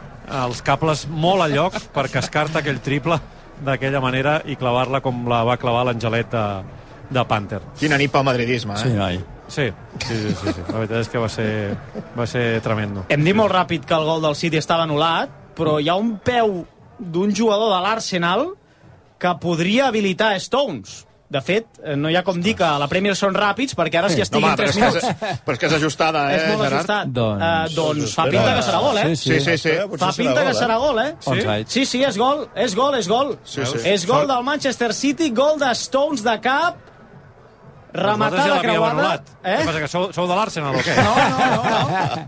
els cables molt a lloc per cascar-te aquell triple d'aquella manera i clavar-la com la va clavar l'Angelet de, de Panther. Quina nit pel madridisme, eh? Sí, noi. Sí, sí, sí, sí, sí. La veritat és que va ser, va ser tremendo. Hem dit molt ràpid que el gol del City estava anul·lat, però hi ha un peu d'un jugador de l'Arsenal que podria habilitar Stones. De fet, no hi ha com dir que a la Premier són ràpids, perquè ara si estiguin no, tres minuts... Però és que és ajustada, eh, és molt Gerard? ajustat. Doncs, uh, doncs fa pinta que serà gol, eh? Sí, sí, sí. Fa pinta que serà gol, eh? Sí, sí, sí, és gol, és gol, és gol. Sí, sí. És gol del Manchester City, gol de Stones de cap, rematada creuada. Eh? Què passa, que sou, sou de l'Arsenal o què? No, no, no. no.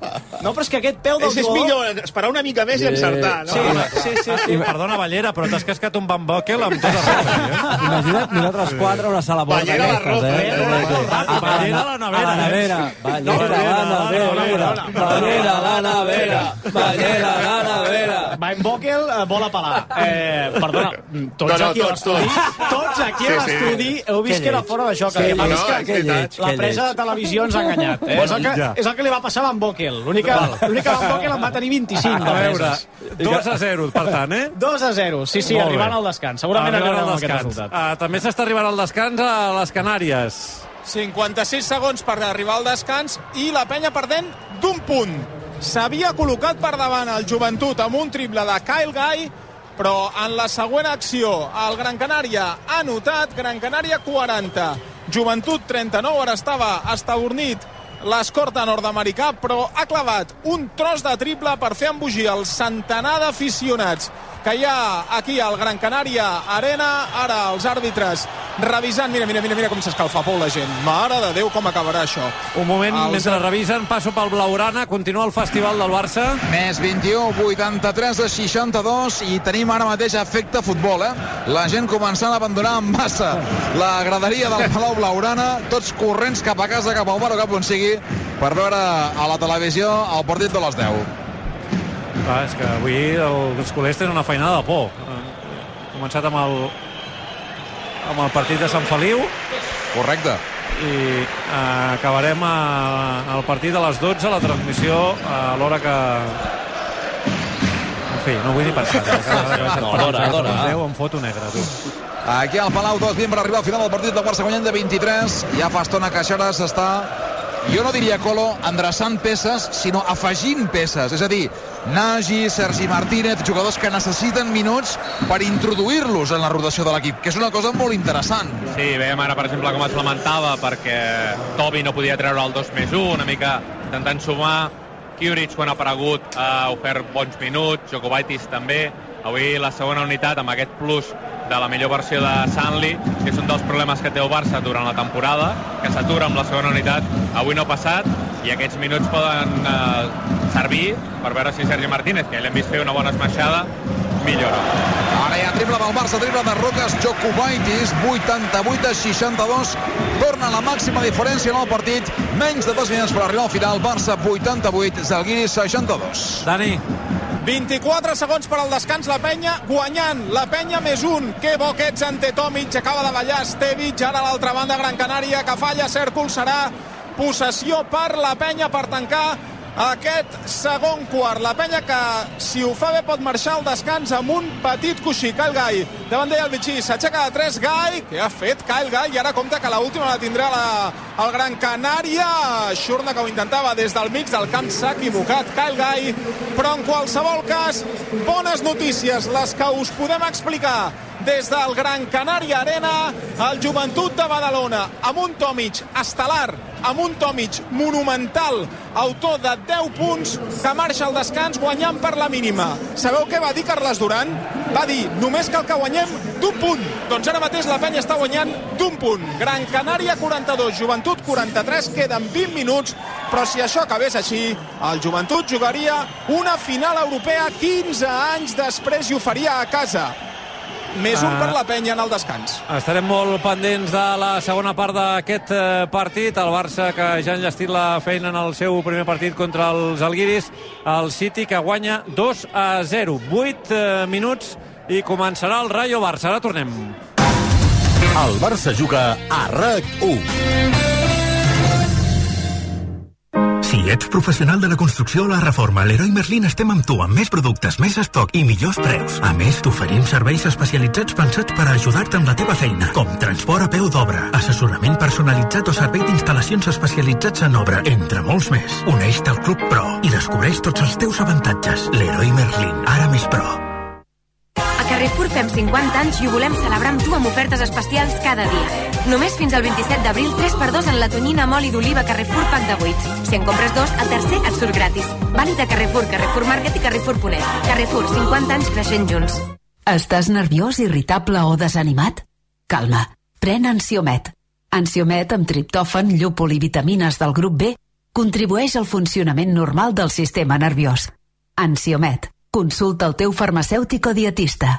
No, però és que aquest peu del és, és millor esperar una mica més i encertar, no? Sí, sí, sí, sí. Perdona, Ballera, però t'has cascat un Van Bokel amb tot arreu. Eh? Imagina't nosaltres quatre una sala porta Ballera a la ropa, eh? Ballera a la nevera. A la nevera. Ballera a la nevera. Ballera a la nevera. Ballera a la nevera. Van Bokel eh, vol apel·lar. Eh, perdona, tots No, no, aquí a tots, l'estudi tots. tots aquí a Sí, sí. l'estudi heu vist Que que era lleig. fora de joc. Sí, El que passa no, és que que lleig, la que presa lleig. de televisió ens ha enganyat. Eh? És, el que, és el que li va passar a Van Bokel. L'única Van Bokel en va tenir vint-i-cinc de A veure, preses. dos a zero, per tant, eh? dos a zero, sí, sí, Molt arribant bé. al descans. Segurament Arribant arribarem al amb aquest descans. resultat. Uh, també s'està arribant al descans a les Canàries. cinquanta-sis segons per arribar al descans i la penya perdent d'un punt. S'havia col·locat per davant el Joventut amb un triple de Kyle Guy, però en la següent acció el Gran Canària ha anotat, Gran Canària quaranta, Joventut trenta-nou, ara estava estabornit l'escorta nord-americà, però ha clavat un tros de triple per fer embogir el centenar d'aficionats que hi ha aquí al Gran Canària Arena. Ara els àrbitres revisant, mira, mira, mira, mira com s'escalfa Pou la gent. Mare de Déu, com acabarà això. Un moment, Els- mentre revisen, passo pel Blaugrana, continua el festival del Barça. Més vint-i-u, vuitanta-tres a seixanta-dos i tenim ara mateix efecte futbol, eh? La gent començant a abandonar en massa la graderia del Palau Blaugrana, tots corrents cap a casa, cap al bar o cap on sigui, per veure a la televisió el partit de les deu. Clar, és que avui els culers tenen una feinada de por. Ha començat amb el, amb el partit de Sant Feliu. Correcte. I eh, acabarem a, al partit de les dotze, la transmissió a l'hora que... En fi, no vull ni pensar. No, l'hora, l'hora. Em foto negre, tu. Aquí al Palau, dos vint per arribar al final del partit del Barça guanyant de vint-i-tres. Ja fa estona que Xaras està, jo no diria Colo, endreçant peces, sinó afegint peces. És a dir, Nagy, Sergi Martínez, jugadors que necessiten minuts per introduir-los en la rotació de l'equip, que és una cosa molt interessant. Sí, veiem ara, per exemple, com es lamentava perquè Tobi no podia treure el dos més u, una mica intentant sumar. Kiuric, quan ha aparegut, ha ofert bons minuts, Jokubaitis també. Avui la segona unitat amb aquest plus de la millor versió de Sanli, que és un dels problemes que té el Barça durant la temporada, que s'atura amb la segona unitat. Avui no ha passat i aquests minuts poden eh, servir per veure si Sergi Martínez, que l'hem vist fer una bona esmaixada, millora. Ara hi ha triple del Barça, triple de Roques Jokubaitis, vuitanta-vuit a seixanta-dos, torna la màxima diferència en el partit, menys de dos minuts per arribar al final, Barça vuitanta-vuit, Zalgiris seixanta-dos. Dani. vint-i-quatre segons per al descans, la penya guanyant, la penya més un. Que bo que ets, ante Tomic, acaba de ballar Stevic, ara a l'altra banda Gran Canària, que falla Cèrcol, serà possessió per la penya per tancar aquest segon quart. La penya que, si ho fa bé, pot marxar al descans amb un petit coixí. Kyle Guy, davant d'ell el Vichy, s'aixeca de tres, Guy, que ha fet Kyle Guy, i ara compta que l'última la tindrà la, el Gran Canària. Xurna, que ho intentava des del mig del camp, s'ha equivocat Kyle Guy, però en qualsevol cas, bones notícies, les que us podem explicar des del Gran Canària Arena. El Joventut de Badalona, amb un Tomic estel·lar, amb un Tomic monumental, autor de deu punts, que marxa al descans guanyant per la mínima. Sabeu què va dir Carles Duran? Va dir, només cal que guanyem d'un punt. Doncs ara mateix la penya està guanyant d'un punt. Gran Canària quaranta-dos, Joventut quaranta-tres, queden vint minuts, però si això acabés així, el Joventut jugaria una final europea quinze anys després i ho faria a casa. Més un per la penya en el descans. Estarem molt pendents de la segona part d'aquest eh, partit. El Barça, que ja ha enllestit la feina en el seu primer partit contra els Alguiris. El City, que guanya dos a zero. vuit eh, minuts i començarà el Rayo Barça. Ara tornem. El Barça juga a RAC u. Si ets professional de la construcció o la reforma, a Leroy Merlin estem amb tu, amb més productes, més estoc i millors preus. A més, t'oferim serveis especialitzats pensats per a ajudar-te amb la teva feina, com transport a peu d'obra, assessorament personalitzat o servei d'instal·lacions especialitzats en obra, entre molts més. Uneix-te al Club Pro i descobreix tots els teus avantatges. Leroy Merlin, ara més pro. A Carrefour fem cinquanta anys i ho volem celebrar amb tu amb ofertes especials cada dia. Només fins al vint-i-set d'abril, tres per dos en la tonyina amb oli d'oliva Carrefour pack de vuit. Si en compres dos, el tercer et surt gratis. Vàlid a Carrefour, Carrefour Market i Carrefour Ponent. Carrefour, cinquanta anys creixent junts. Estàs nerviós, irritable o desanimat? Calma, pren Ansiomet. Ansiomet amb triptòfan, llúpol i vitamines del grup B contribueix al funcionament normal del sistema nerviós. Ansiomet. Consulta el teu farmacèutic o dietista.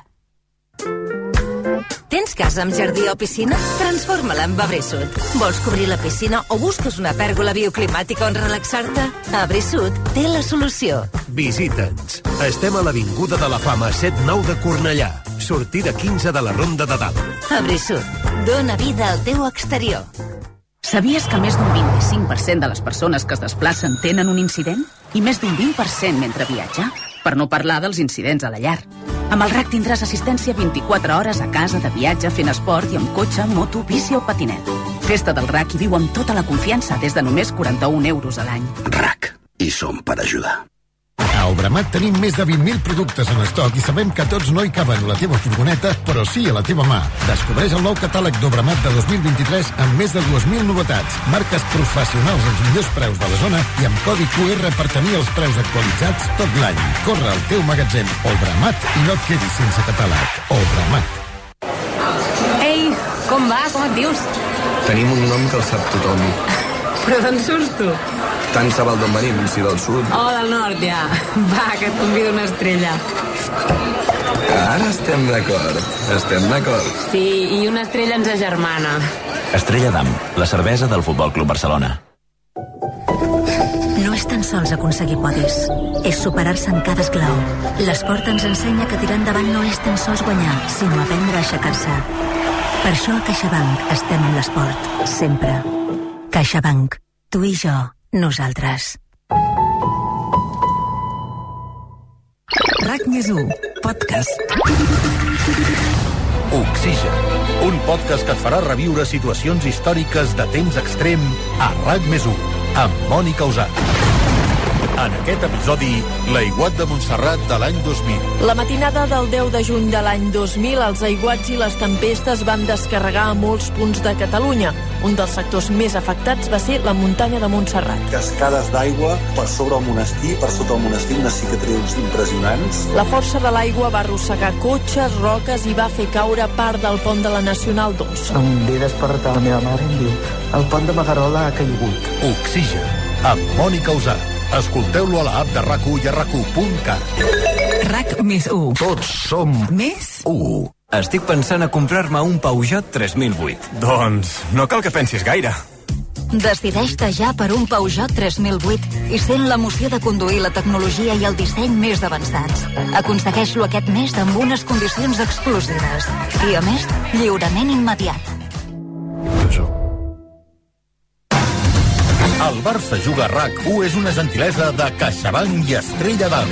Tens casa amb jardí o piscina? Transforma-la en Abrisud. Vols cobrir la piscina o busques una pèrgola bioclimàtica on relaxar-te? Abrisud té la solució. Visita'ns. Estem a l'Avinguda de la Fama set nou de Cornellà. Sortida quinze de la Ronda de Dalt. Abrisud. Dóna vida al teu exterior. Sabies que més d'un vint-i-cinc per cent de les persones que es desplacen tenen un incident? I més d'un vint per cent mentre viatja? Per no parlar dels incidents a la llar. Amb el R A C tindràs assistència vint-i-quatre hores a casa, de viatge, fent esport i amb cotxe, moto, bici o patinet. Festa del R A C i viu amb tota la confiança des de només quaranta-un euros a l'any. R A C. I som per ajudar. A Obramat tenim més de vint mil productes en estoc i sabem que tots no hi caben a la teva furgoneta, però sí a la teva mà. Descobreix el nou catàleg d'Obramat de dos mil vint-i-tres amb més de dues mil novetats, marques professionals als millors preus de la zona i amb codi Q R per tenir els preus actualitzats tot l'any. Corre al teu magatzem Obramat i no et quedis sense catàleg. Obramat. Ei, com va? Com et dius? Tenim un nom que el sap tothom. Però d'on surts tu? Tant sabal d'on venim, si del sud. Oh, del nord, ja. Va, que et convido una estrella. Ara estem d'acord. Estem d'acord. Sí, i una estrella ens agermana. Estrella d'Am, la cervesa del Futbol Club Barcelona. No és tan sols aconseguir podis, és superar-se en cada esclau. L'esport ens ensenya que tirar endavant no és tan sols guanyar, sinó aprendre a aixecar-se. Per això a CaixaBank estem en l'esport, sempre. CaixaBank, tu i jo, nosaltres. RAC més u, podcast. Oxigen, un podcast que et farà reviure situacions històriques de temps extrem a RAC més u, amb Mònica Usat. En aquest episodi, l'aiguat de Montserrat de l'any dos mil. La matinada del deu de juny de l'any dos mil, els aiguats i les tempestes van descarregar a molts punts de Catalunya. Un dels sectors més afectats va ser la muntanya de Montserrat. Cascades d'aigua per sobre el monestir, per sota el monestir, unes cicatrius impressionants. La força de l'aigua va arrossegar cotxes, roques i va fer caure part del pont de la Nacional dos. Em ve despertar la meva mare i em diu: el pont de Magarola ha caigut. Oxigen, amb Mònica Usat. Escolteu-lo a l'app de RAC u i a rac u punt cat. RAC més u. Tots som més u. Estic pensant a comprar-me un Peugeot tres mil vuit. Doncs no cal que pensis gaire. Decideix-te ja per un Peugeot tres mil vuit i sent l'emoció de conduir la tecnologia i el disseny més avançats. Aconsegueix-lo aquest mes amb unes condicions exclusives. I, a més, lliurament immediat. El Barça juga a RAC u és una gentilesa de CaixaBank i Estrella d'Am.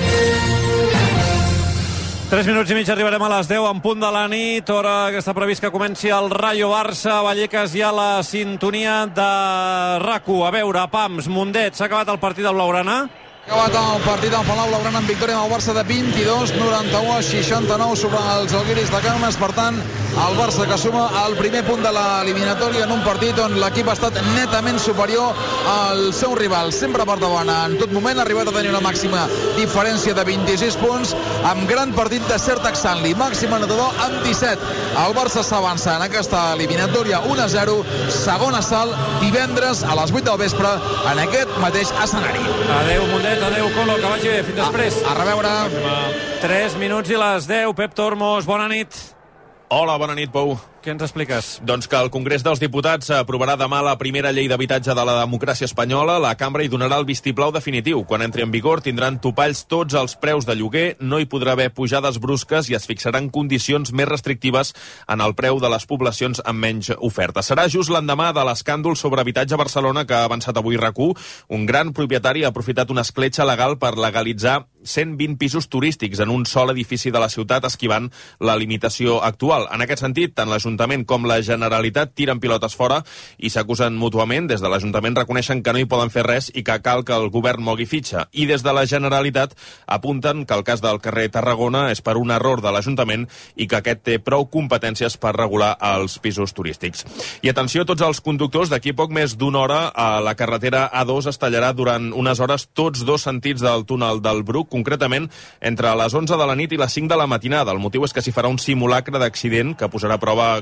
Tres minuts i mig arribarem a les deu en punt de la nit, hora que està previst que comenci el Rayo Barça. Vallecas ja la sintonia de RAC u. A veure, Pams, Mundet, s'ha acabat el partit del Blaugrana? Acabat el partit al Palau Blaugrana amb victòria del Barça de vint-i-dos noranta-u a seixanta-nou sobre els Alguiris de Kaunas. Per tant, el Barça que suma el primer punt de l'eliminatòria en un partit on l'equip ha estat netament superior al seu rival, sempre per davant en tot moment, ha arribat a tenir una màxima diferència de vint-i-sis punts, amb gran partit de Sertac Sanli, màxim anotador amb disset. El Barça s'avança en aquesta eliminatòria un a zero, segona salt divendres a les vuit del vespre en aquest mateix escenari. Adéu, Mundet. Adéu, Colo, que vagi bé. Fins després. A, a reveure. tres minuts i les deu. Pep Tormos, bona nit. Hola, bona nit, Pou. Què ens expliques? Doncs que el Congrés dels Diputats aprovarà demà la primera llei d'habitatge de la democràcia espanyola. La cambra hi donarà el vistiplau definitiu. Quan entri en vigor tindran topalls tots els preus de lloguer, no hi podrà haver pujades brusques i es fixaran condicions més restrictives en el preu de les poblacions amb menys oferta. Serà just l'endemà de l'escàndol sobre habitatge a Barcelona que ha avançat avui RAC u. Un gran propietari ha aprofitat una escletxa legal per legalitzar cent vint pisos turístics en un sol edifici de la ciutat, esquivant la limitació actual. En aquest sentit, tant l'Ajuntament com la Generalitat tiren pilotes fora i s'acusen mútuament. Des de l'Ajuntament reconeixen que no hi poden fer res i que cal que el govern mogui fitxa. I des de la Generalitat apunten que el cas del carrer Tarragona és per un error de l'Ajuntament i que aquest té prou competències per regular els pisos turístics. I atenció a tots els conductors, d'aquí poc més d'una hora a la carretera A dos es tallarà durant unes hores tots dos sentits del túnel del Bruc, concretament entre les onze de la nit i les cinc de la matinada. El motiu és que s'hi farà un simulacre d'accident que posarà a prova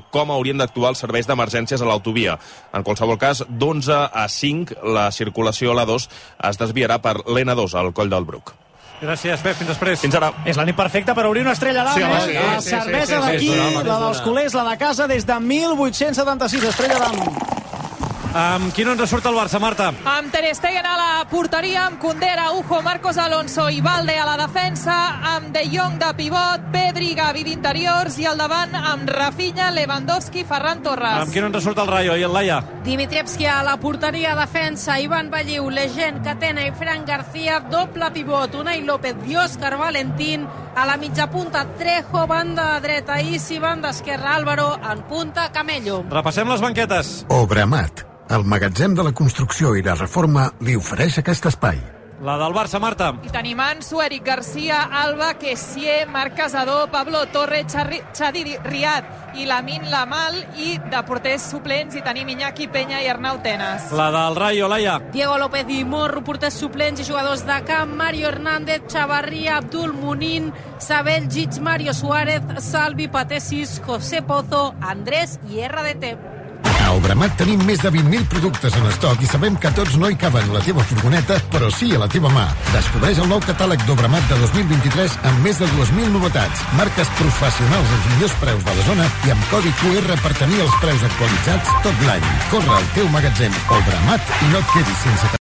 com haurien d'actuar els serveis d'emergències a l'autovia. En qualsevol cas, d'onze a cinc, la circulació a l'A dos es desviarà per l'N dos, al Coll del Bruc. Gràcies, Pep. Fins després. Fins ara. És la nit perfecta per obrir una estrella d'am, sí, eh? sí, la sí, cervesa sí, sí, d'aquí, sí, sí, sí, la dels culers, la de casa, des de mil vuit-cents setanta-sis, estrella d'am. Amb qui no ens surt el Barça, Marta? Amb Ter Stegen a la porteria, amb Koundé, Araujo, Marcos Alonso i Valde a la defensa, amb De Jong de pivot, Pedri, Gavi d'interiors i al davant amb Rafinha, Lewandowski, Ferran Torres. Amb qui no ens surt el Rayo i el Laia? Dimitrievski a la porteria, defensa, Ivan Balliu, Legend, Catena i Fran García, doble pivot, Unai López i Òscar Valentín, a la mitja punta Trejo, banda dreta Isi, banda esquerra Álvaro, en punta Camello. Repassem les banquetes. Obramat, el magatzem de la construcció i la reforma, li ofereix aquest espai. La del Barça, Marta. I tenim Ansu, Eric Garcia, Alba, Kessié, Marc Casador, Pablo Torre, Xadi Riad i Lamin Lamal, i de porters suplents hi tenim Iñaki Peña i Arnau Tenas. La del Rayo, Laia. Diego López i Morro, porters suplents i jugadors de camp, Mario Hernández, Chavarria, Abdul Munin, Sabel, Gig, Mario Suárez, Salvi, Patesis, José Pozo, Andrés i R D T. A Obramat tenim més de vint mil productes en estoc i sabem que tots no hi caben a la teva furgoneta, però sí a la teva mà. Descobreix el nou catàleg d'Obramat de dos mil vint-i-tres amb més de dues mil novetats, marques professionals als millors preus de la zona i amb codi Q R per tenir els preus actualitzats tot l'any. Corre al teu magatzem Obramat i no et quedis sense